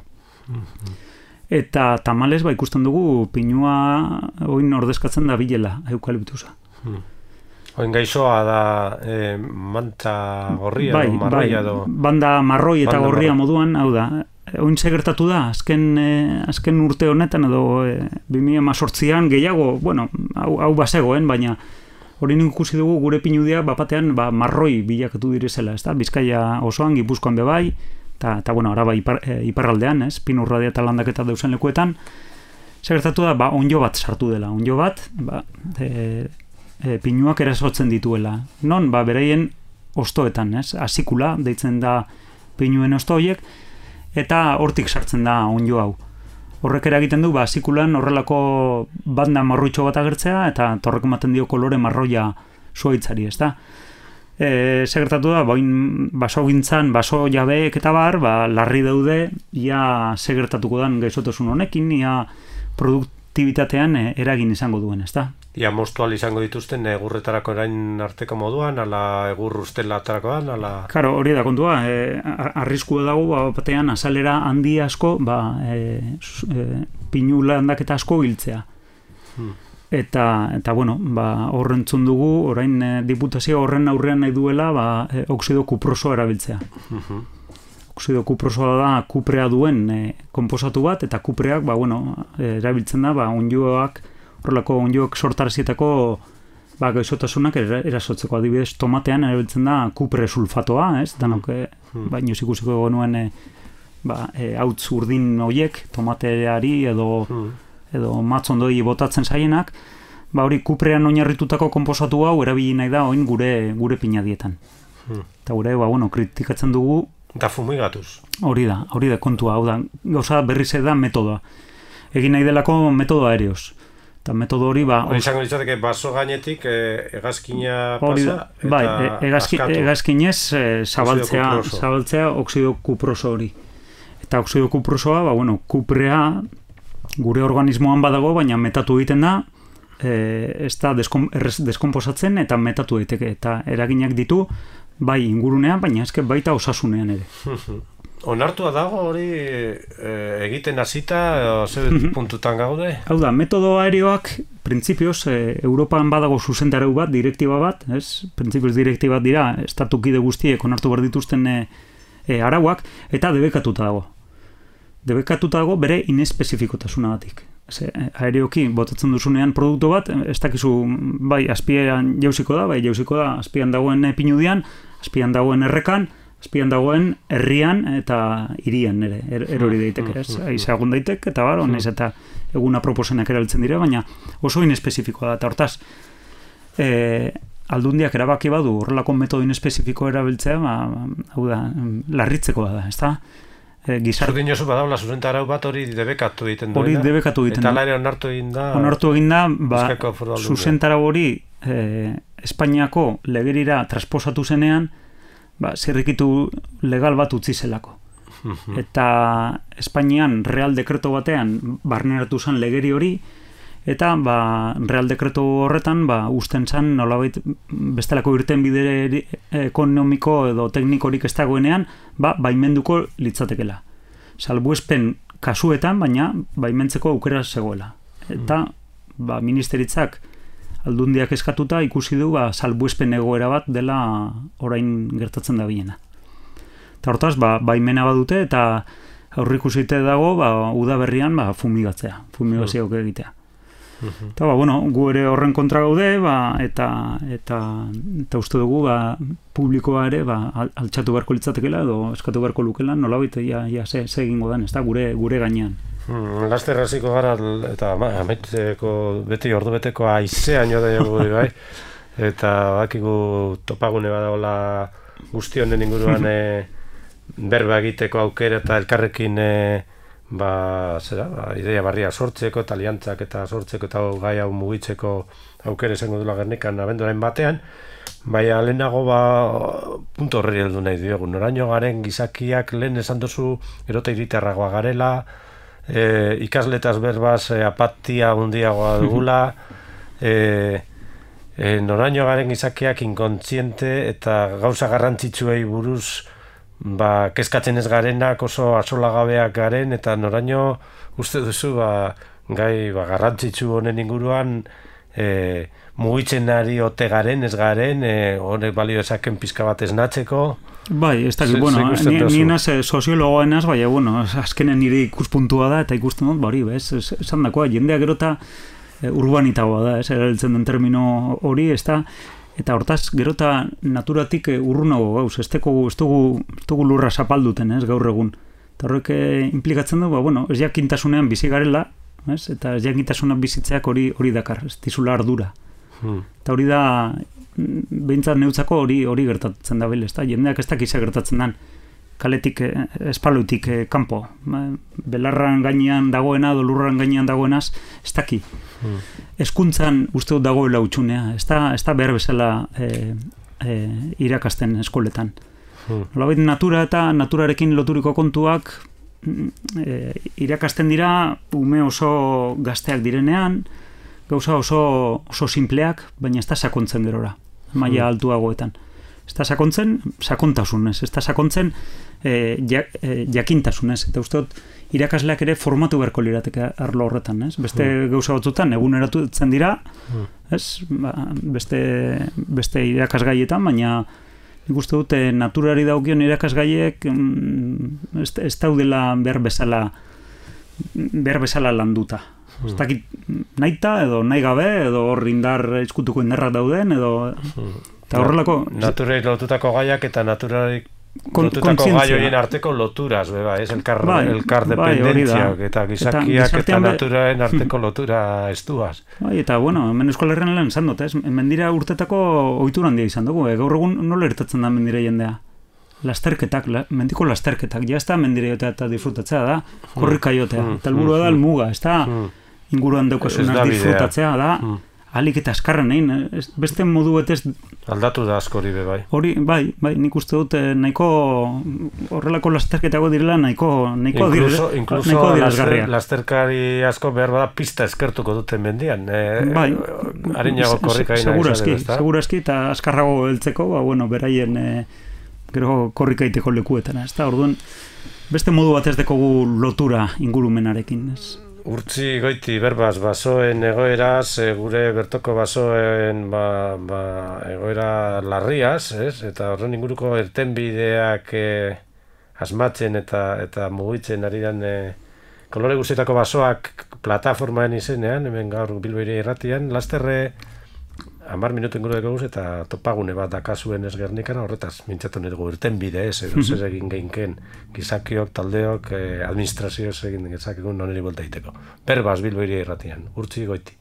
Eta tamalez, ikusten dugu, pinua oin ordezkatzen da bilela, eukaliptusa. Oin gaixoa da manta gorria edo marroia edo... Banda marroi eta gorria moduan, hau da, oin segertatu da, azken urte honetan edo 2018an gehiago, hau basegoen, baina hori ikusi dugu gure pinudia bapatean marroi bilakatu direzela, ez da? Bizkaia osoan, Gipuzkoan bebai, eta araba iparraldean, ez? Pinu radia eta landaketa deusen lekuetan, segertatu da, onjo bat sartu dela, onjo bat, pinuak erasotzen dituela. Non, beraien ostoetan, ez? Asikula, deitzen da pinuen osto horiek, eta hortik sartzen da onjo hau. Horrek eragiten du, asikulan horrelako banda marruitxo bat agertzea, eta horrek ematen dio kolore marroia zuhaitzari, ez da? Segertatu da, basogintzan, baso jabeek eta bar, larri daude, ia segertatuko dan gaixotasun honekin, ia produktibitatean eragin izango duen, ez da? Ia moztual izango dituzten egurretarako erain arteko moduan, ala egur ustelatarako ala... Karo, hori da kontua, arriskua dago, batean azalera handi asko, pinu landaketa asko hiltzea. Eta horrentzun dugu, orain diputazio horren aurrean nahi duela, oxido kuprosoa erabiltzea. Oxido kuprosoa da kuprea duen konposatu bat, eta kupreak, erabiltzen da, ondioak, horrelako ondioak sortarazietako gaixotasunak erasotzeko, adibidez, tomatean erabiltzen da kupre sulfatoa, ez? Danok, baino ikusiko genuen hautz urdin horiek, tomateari edo matzondoi botatzen zaienak, hori kuprean oinarritutako konposatu hau erabili nahi da oin gure pinadietan. Eta gure, kritikatzen dugu... Eta fumigatuz. Hori da kontua, hau da, gauza berriz da metodoa. Egin nahi delako metodo aereoz. Eta metodo hori, hori izango ditzateke baso gainetik egazkina pasa eta askatu. Egazkinez zabaltzea oxido kuproso hori. Eta oxido kuprosoa, kuprea gure organismoan badago, baina metatu egiten da, ez da deskomposatzen eta metatu daiteke. Eta eraginak ditu, bai ingurunean, baina ezke baita osasunean ere. Onartua dago hori egiten hasita, zer puntutan gaude? Hau da, metodo aereoak, printzipioz, Europan badago zuzentarau bat, direktiba bat, ez? Printzipioz direktiba dira, estatukide guztiek onartu behar dituzten arauak, eta debekatuta dago. debekatuta dago bere inespezifikotasunagatik. Aereoki botatzen duzunean produktu bat, ez dakizu bai azpian jauziko da, azpian dagoen pinudian, azpian dagoen errekan, azpian dagoen herrian eta hirian ere, erori daiteke, ez? Aizagun daiteke, eta bar, honez eta eguna proposenak erabiltzen dira, baina oso inespezifikoa da, eta hortaz, aldundiak erabaki badu horrelako metodo inespezifiko erabiltzea, hau da, larritzekoa da, ez da? Zurdin jozu badaula zuzentarau bat hori debekatu egiten duena. Hori debekatu egiten duena. Eta laire onartu egin da. Onartu egin da, zuzentarau hori Espainiako legerira transposatu zenean, zirrikitu legal bat utzi zelako. Eta Espainian real dekreto batean barneratu zen legeri hori, eta real dekreto horretan usten zen nolabait bestelako irten bide ekonomiko edo teknikorik ez dagoenean baimenduko litzatekela. Salbuespen kasuetan, baina baimentzeko aukera zegoela. Eta ministeritzak aldundiak eskatuta ikusi du salbuespen egoera bat dela orain gertatzen da bilena. Eta hortaz, baimena badute eta aurrikusite dago udaberrian fumigazioak egitea. Eta, gu ere horren kontra gaude, eta uste dugu, publikoa ere, altxatu beharko litzatekela, edo eskatu beharko lukela, nolabait, ze egingo den, ez da, gure gainean. Laster hasiko gara, eta amaitzeko, beti ordubeteko aizean jo da jago bai, eta bakigu topagune badagoela guzti honen inguruan berba egiteko aukera eta elkarrekin ideia barria sortzeko eta aliantzak eta sortzeko eta gai hau mugitzeko aukera izango dula Gernikan abenduaren batean, baina lehenago punto horri heldu nahi diogu. Noraino garen gizakiak lehen esan duzu erota iritarragoa garela, ikasletaz berbaz apatia hundiagoa dugula, noraino garen gizakiak inkontziente eta gauza garrantzitsuei buruz kezkatzen ez garenak oso asolagabeak garen, eta noraino uste duzu gai garrantzitsu honen inguruan mugitzen ari ote garen, ez garen, honek balio ezaken pizka bat esnatzeko. Bai, ez dakit, ni naz soziologoa enaz, baina, azkenen nire ikuspuntua da, eta ikusten dut, esan dakoa, jendea gerota urbanitagoa da, erabiltzen den termino hori, ez da, eta hortaz, gerota naturatik urrunago gauz, ez dugu lurra zapalduten, gaur egun. Eta horrek implikatzen du, ez jakintasunean bizi garela, eta ez jakintasunean bizitzeak hori dakar, ez dizula ardura. Eta hori da, behintzat neutzako hori gertatzen da bile, jendeak ez dakiz gertatzen den, kaletik, espaloitik kanpo. Belarran gainean dagoena, lurran gainean dagoenaz, ez daki. Hezkuntzan uste dut dagoela utxunea, ez da behar bezala irakasten eskoletan. Nolabait natura eta naturarekin loturiko kontuak irakasten dira ume oso gazteak direnean, gauza oso simpleak, baina ez da sakontzen gerora, maila altuagoetan. Ez da sakontzen, sakontasunez, ez da sakontzen jakintasunez, eta uste dut irakasleak ere formatu beharko lirateke arlo horretan, beste gauza batzutan eguneratzen dira, beste irakasgaietan, baina nik uste dut naturari daukion irakasgaiek ez daudela behar bezala landuta. Ez dakit nahita edo nahi gabe, edo hor izkutuko indarrak dauden, edo eta horrelako naturari lotutako gaiak eta naturari lotutako gai horien arteko loturaz, elkar dependentziak eta gizakiak eta naturaren arteko lotura estuaz. Eta hemen Euskal Herrian lan esan dut, mendira urtetako ohitura handia izan dugu, gaur egun nola irtetzen da mendira jendea? Lasterketak, mendiko lasterketak, ja ez da mendira jotea eta disfrutatzea da, korrika jotea, eta helburua da almuga, ez da inguruan daukasunak disfrutatzea da, alik eta askarren egin, beste modu betez aldatu da askori be bai. Hori, bai, nik uste dut nahiko horrelako lasterketago direla nahiko dirazgarria. Lasterkari asko behar bada pista eskertuko duten mendian. Arinago korrika egin. Segurazki eta askarrago heltzeko, beraien gero korrika egiteko lekuetan. Orduan, beste modu batez dekogu lotura ingurumenarekin. Urtzi goiti berbaz basoen egoeraz, gure bertoko basoen egoera larriaz, eta horren inguruko irtenbideak asmatzen eta mugitzen ari den kolore guztietako basoak plataformaen izenean, hemen gaur Bilbo Irratian, lasterre 10 minutu inguru dugu eta topagune bat dakazuen ez Gernikan, horretaz mintzatu nahi dugu irten bide ez, edo zer egin geinken gizakiok, taldeok, administrazioz egin gezakegun noneri bolta egiteko. Berbaz Bilbo Irratian, Urtzi Goiti.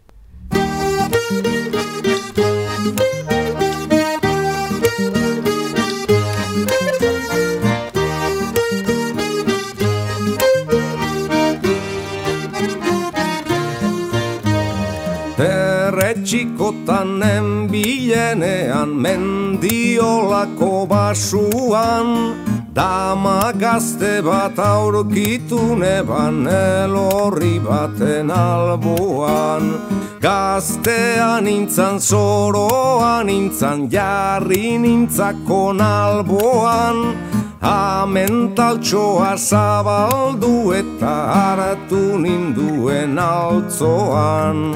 Txikotan enbilenean mendiolako basuan dama gazte bat aurkitu neban elorri baten alboan. Gaztean nintzan, zoroan nintzan, jarri nintzakon alboan. Amentaltxoa zabaldu eta hartu ninduen altzoan.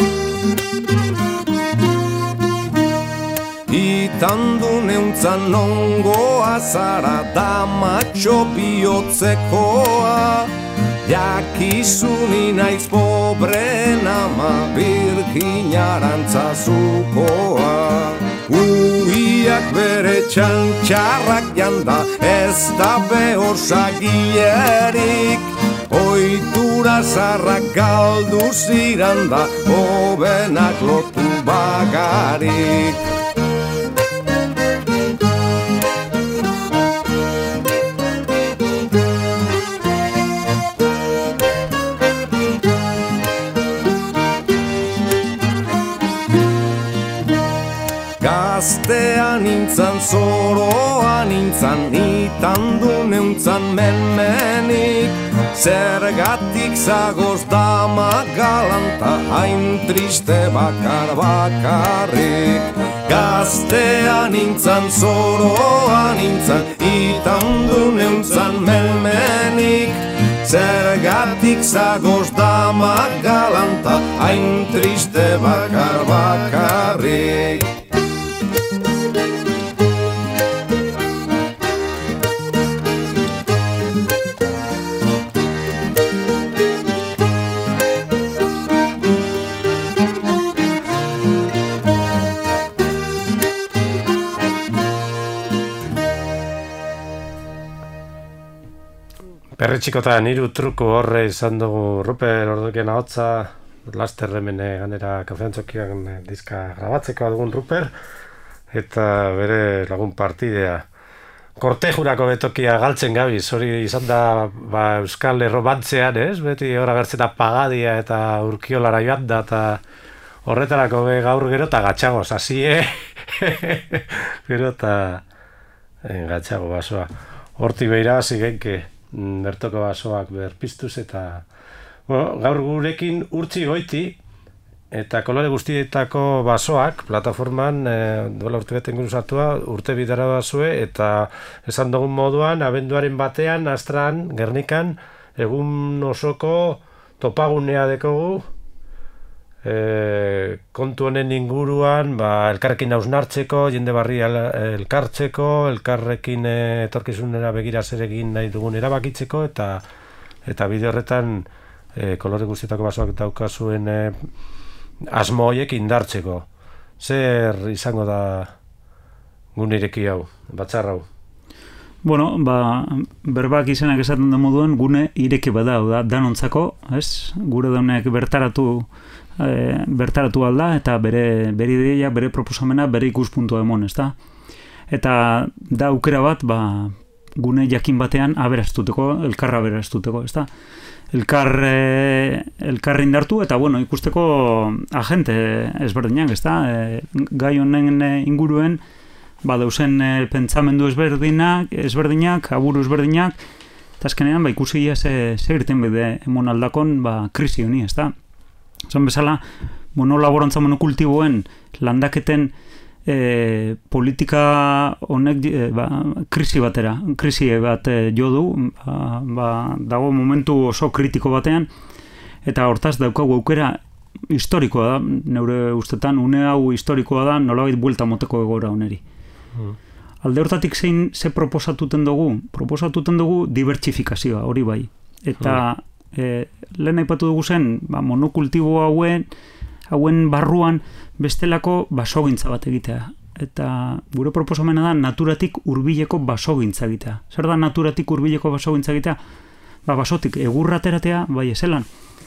Itandu neuntzan nongoa zara damatxo bihotzekoa. Jakizuni naiz pobren ama birkinarantzazukoa. Uiak bere txantxarrak janda ez da behor sagilerik. Oitura zarrak galdu ziranda hobenak lotu bagarik. Gaztean nintzan, zoroan nintzan, itandu neuntzan menmenik. Zergatik zagoz dama galanta, hain triste bakarrik. Gaztean nintzan, zoroan nintzan, itandu neuntzan menmenik. Zergatik zagoz dama galanta, hain triste bakarrik. Perretxikotan hiru truko horre izan dugu Ruper Orduken ahotza laster hemen ganera kafeantzokian diska grabatzeko dugun Ruper eta bere lagun partidea kortejurako betokia galtzen gabiz, hori izan da Euskal Errobantzean, ez? Beti hor agertzen da Pagadia eta Urkiolara joan da eta horretarako gaur gero eta gatxagoz, hasie gero eta gatxago basoa. Horti behira hasi genke bertoko basoak berpiztuz eta gaur gurekin Urtzi Goiti eta kolore guztietako basoak plataforman duela urte bete inguruzatua urte bidara bazue eta esan dugun moduan abenduaren batean Astran, Gernikan egun osoko topagunea dekogu kontu honen inguruan elkarrekin hausnartzeko, jende barri elkartzeko, elkarrekin etorkizunera begira zer egin nahi dugun erabakitzeko eta bide horretan kolore guztietako basoak daukazuen asmo horiek indartzeko. Zer izango da gune ireki hau, batzar hau? Bueno, berbak izenak esaten da moduan gune ireki bada, da danontzako, ez? Gure daunek bertaratu alda eta bere ideia, bere proposamena, bere ikuspuntua emon, ezta? Eta da aukera bat, gune jakin batean aberastuteko, elkarra aberastuteko, ezta? Elkar indartu eta ikusteko agente ezberdinak, ezta? Gai honen inguruen badauzen pentsamendu ezberdinak, aburu ezberdinak, eta azkenean ikusi ze irten bide emon aldakon krisi honi, ezta? Zan bezala, monolaborantza monokultiboen landaketen politika honek krisi bat jo du, dago momentu oso kritiko batean, eta hortaz daukagu aukera historikoa da, neure ustetan, une hau historikoa da, nolabait buelta moteko egora honeri. alde hortatik ze proposatuten dugu dibertsifikazioa, hori bai. Eta lehen aipatu dugu zen, monokultibo hauen barruan bestelako basogintza bat egitea. Eta gure proposamena da naturatik hurbileko basogintza egitea. Zer da naturatik hurbileko basogintza egitea? Basotik egurra ateratea, bai ezelan.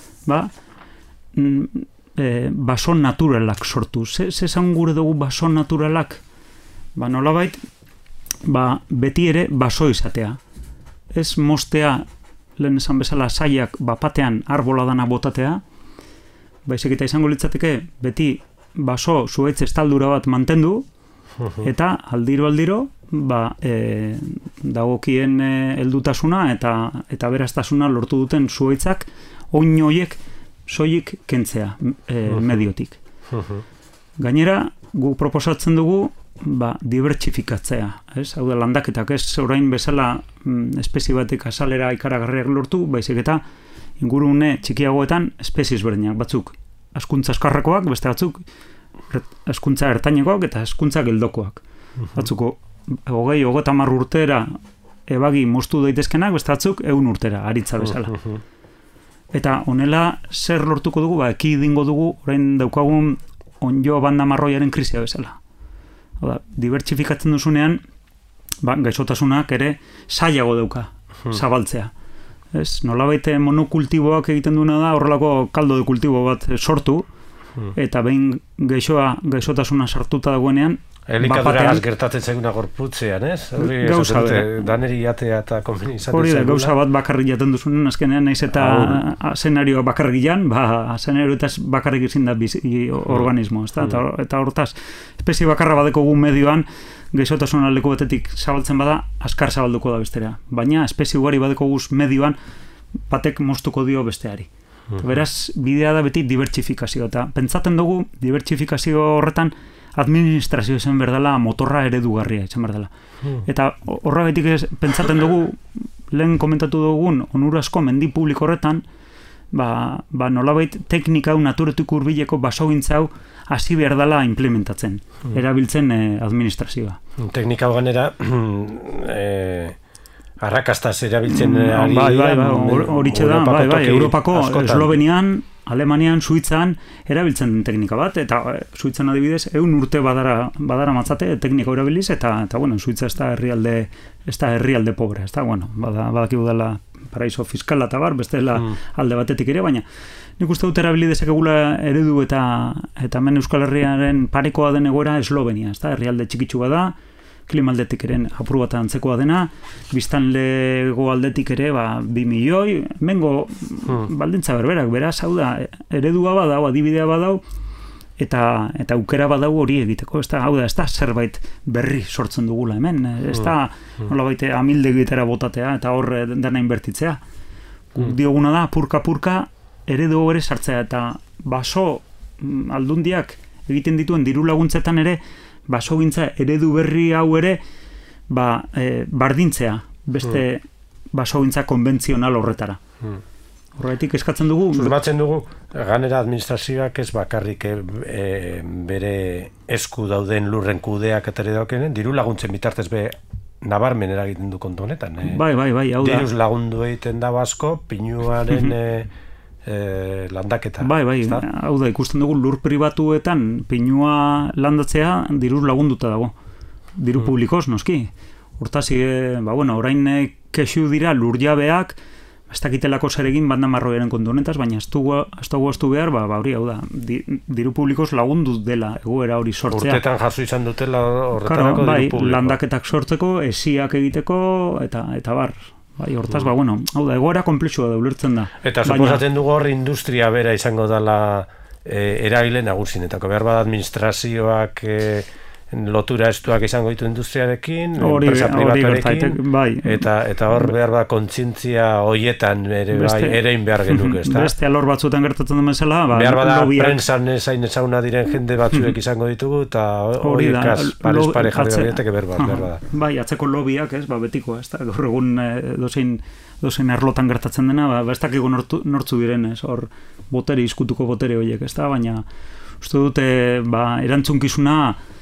Baso naturalak sortu. Zezan gure dugu baso naturalak? Nolabait, beti ere baso izatea. Ez mostea, lehen esan bezala, saiak bapatean arbola dana botatea, baizik eta izango litzateke beti baso zuhaitz estaldura bat mantendu, eta aldiro dagokien heldutasuna eta beraztasuna lortu duten zuhaitzak oin horiek soilik kentzea mediotik. Gainera, guk proposatzen dugu dibertsifikatzea, hau da landaketak, ez orain bezala espezie batek azalera ikaragarriak lortu, baizik eta ingurune txikiagoetan espezie ezberdinak, batzuk hazkuntza azkarrakoak, beste batzuk hazkuntza ertainekoak eta hazkuntza geldokoak. Batzuko 20-30 urtera ebagi moztu daitezkenak, beste batzuk 100 urtera, aritza bezala. Eta honela zer lortuko dugu, ekidingo dugu orain daukagun onjo banda marroiaren krisia bezala. Dibertsifikatzen duzunean, gaixotasunak ere zailago dauka, zabaltzea. Nolabait monokultiboak egiten duena da horrelako kaldo de kultibo bat sortu, eta behin gaixotasuna sartuta dagoenean, Elikaduraz gertatzen zaiguna gorputzean, ez? Gauza daneri jatea eta konbeni izaten hori da, gauza bat bakarrik jaten duzunen, azkenean naiz eta zenarioa bakarrik jan, zenarioetaz bakarrik izin da organismo, eta hortaz, espezie bakarra badekogu medioan, gaixotasun aldeko batetik zabaltzen bada, azkar zabalduko da bestera. Baina, espezie ugari badekogu medioan, batek moztuko dio besteari. Beraz, bidea da beti dibertsifikazio, eta pentsatzen dugu, dibertsifikazio horretan, administrazio zen berdala motorra eredugarria izan berdala. Eta horregatik pentsatzen dugu, lehen komentatu dugun, onurazko mendi publiko horretan, nolabait teknika hau naturetik hurbileko basogintza hau hasi behar dela implementatzen, erabiltzen administrazioa. Teknika hau ganera, arrakastaz erabiltzen ari dira. Horitxe da, Europako, Eslovenian, Alemanian, Suitzan erabiltzen den teknika bat, eta Suitzan adibidez 100 urte badara matzate teknika erabiliz, eta Suitza ez da herrialde pobre, ez da, badakigu dela paraiso fiskala eta bar, bestela alde batetik ere, baina nik uste dut erabili dezakegula eredu eta hemen Euskal Herriaren parekoa den egoera Eslovenia, ez da, herrialde txikitsu bada, klimaldetik eren apur bat antzekoa dena, biztanlego aldetik ere 2 milioi, mengo baldintza berberak, beraz, hau da, eredua badau, adibidea badau, eta aukera badau hori egiteko, hau da, ez da zerbait berri sortzen dugula hemen, ez da nolabait amildegitera botatea, eta hor dena inbertitzea. Dioguna da, purka-purka, eredu ere sartzea, eta baso aldundiak egiten dituen diru laguntzetan ere, basogintza eredu berri hau ere bardintzea beste basogintza konbentzional horretara. Horretik eskatzen dugu... Susmatzen dugu, ganera administrazioak ez bakarrik bere esku dauden lurren kudeak eta ere daukenen, diru laguntzen bitartez nabarmen eragiten du kontu honetan. Bai, hau da. Diruz lagundu egiten da basko, pinuaren... landaketa. Bai, hau da, ikusten dugu lur pribatuetan pinua landatzea diruz lagunduta dago. Diru publikoz, noski. Hortaz, orain kexu dira lur jabeak, ez dakitelako zer egin banda marroiaren kontu honetaz, baina ez dugu behar, hori, hau da, diru publikoz lagundu dela egoera hori sortzea. Urtetan jaso izan dutela horretarako diru publiko. Landaketak sortzeko, esiak egiteko, eta bar. Hortaz, hau da, egoera komplexua da, ulertzen da. Eta suposatzen dugu hor industria bera izango dela eragile nagusinetako. Behar bada administrazioak lotura estuak izango ditu industriarekin, enpresa pribatuarekin, eta hor behar bada kontzientzia hoietan erein behar genuke, ez da? Beste alor batzuetan gertatzen den bezala, behar bada prensan ezain ezaguna diren jende batzuek izango ditugu, eta horiekaz parez pare jarri horieteke behar bada. Bai, atzeko lobiak, betiko, ez da, gaur egun dozein erlotan gertatzen dena, ez dakiko nortzu diren, hor izkutuko botere horiek, ez da, baina uste dute, erantzunkizuna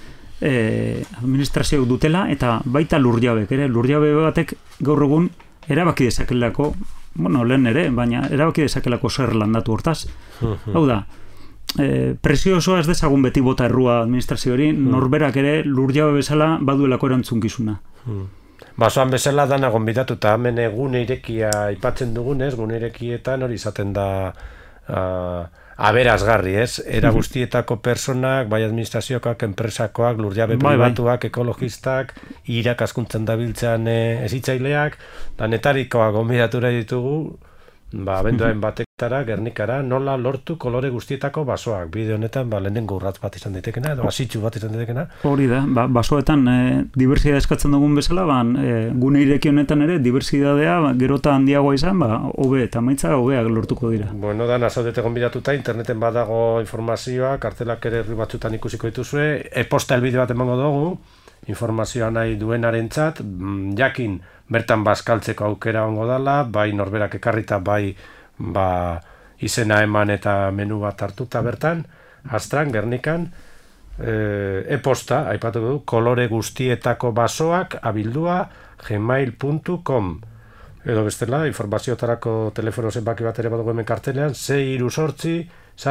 administrazioak dutela, eta baita lurjabek ere, lurjabe batek gaur egun erabaki dezakelako, bueno, lehen ere, baina erabaki dezakelako zer landatu hortaz. Hau da, presio osoa ez dezagun beti bota errua administrazio hori, norberak ere lurjabe bezala baduelako erantzunkizuna. Basoan bezala dana gonbidatuta, hemen gune irekia aipatzen dugunez, gune irekietan hori izaten da aberazgarri, ez? Era guztietako personak, bai administrazioak, enpresakoak, lurjabe pribatuak, ekologistak, irakaskuntzan dabiltzan hezitzaileak, danetarikoak gonbidatura ditugu, abenduaren bateketara, Gernikara, nola lortu kolore guztietako basoak. Bide honetan, lehenengo urratz bat izan daitekena, edo hasitxu bat izan daitekena. Hori da, basoetan diversidadea eskatzen dugun bezala, gune ireki honetan ere, diversidadea gerota handiagoa izan, hobe eta maitza hobeak lortuko dira. Bueno, da, nazaudete gonbidatuta, interneten badago informazioa, kartelak ere herri batzutan ikusiko dituzue, e-posta helbide bat emango dugu, informazioa nahi duenarentzat, jakin bertan bazkaltzeko aukera ongo dela, bai norberak ekarrita, bai izena eman eta menu bat hartuta bertan, Astran, Gernikan, e-posta, aipatu du, kolore guztietako basoak abildua gmail.com. Edo bestela, informaziotarako telefono zenbaki bat ere badugu hemen kartelean, 638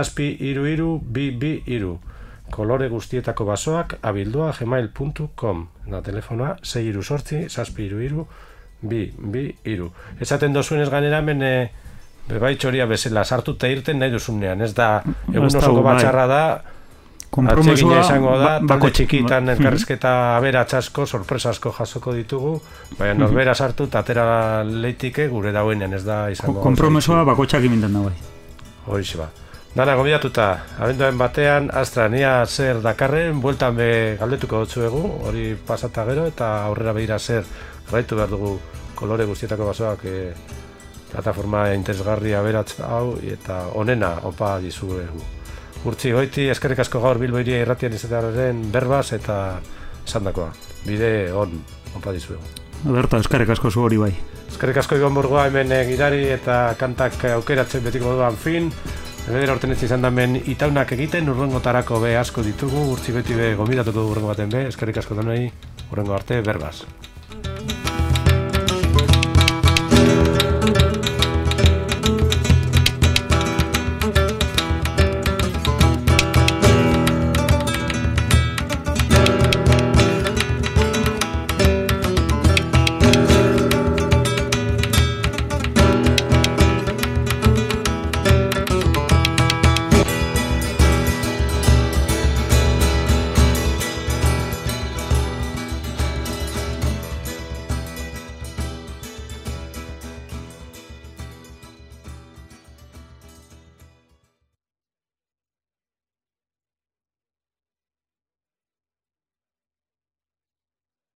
73222. Kolore guztietako basoak abildua gmail.com. Da telefonoa 638 73222. Esaten dozuenez gainera hemen bebaitxoria bezala sartuta irten nahi duzunean. Ez da egun osoko batxarra da, atsegina izango da, talde txikitan elkarrizketa aberatz asko, sorpresa asko jasoko ditugu, baina norbera sartu eta atera leitike gure dauenean, ez da izango. Kompromesoa bakotxak iminten da bai. Horixe ba. Dana, gobidatuta, abenduaren batean, Astra, nia zer dakarren, bueltan be galdetuko dutzuegu, hori pasata gero, eta aurrera behira zer gaitu behar dugu kolore guztietako basoak plataforma interesgarria aberatz hau, eta onena opa dizuegu. Urtzi goiti, eskerrik asko gaur Bilbo Hiria irratian izatearen berbaz eta esandakoa. Bide on opa dizuegu. Berta, eskerrik asko zu hori bai. Eskerrik asko Ibon Burgoa hemen gidari eta kantak aukeratzen betiko moduan fin. Ebedera orten ez izan damen itaunak egiten, urrengotarako be asko ditugu, urtzi beti be gomidatuko urrengo baten be, eskerrik asko denoi, urrengo arte, berbaz.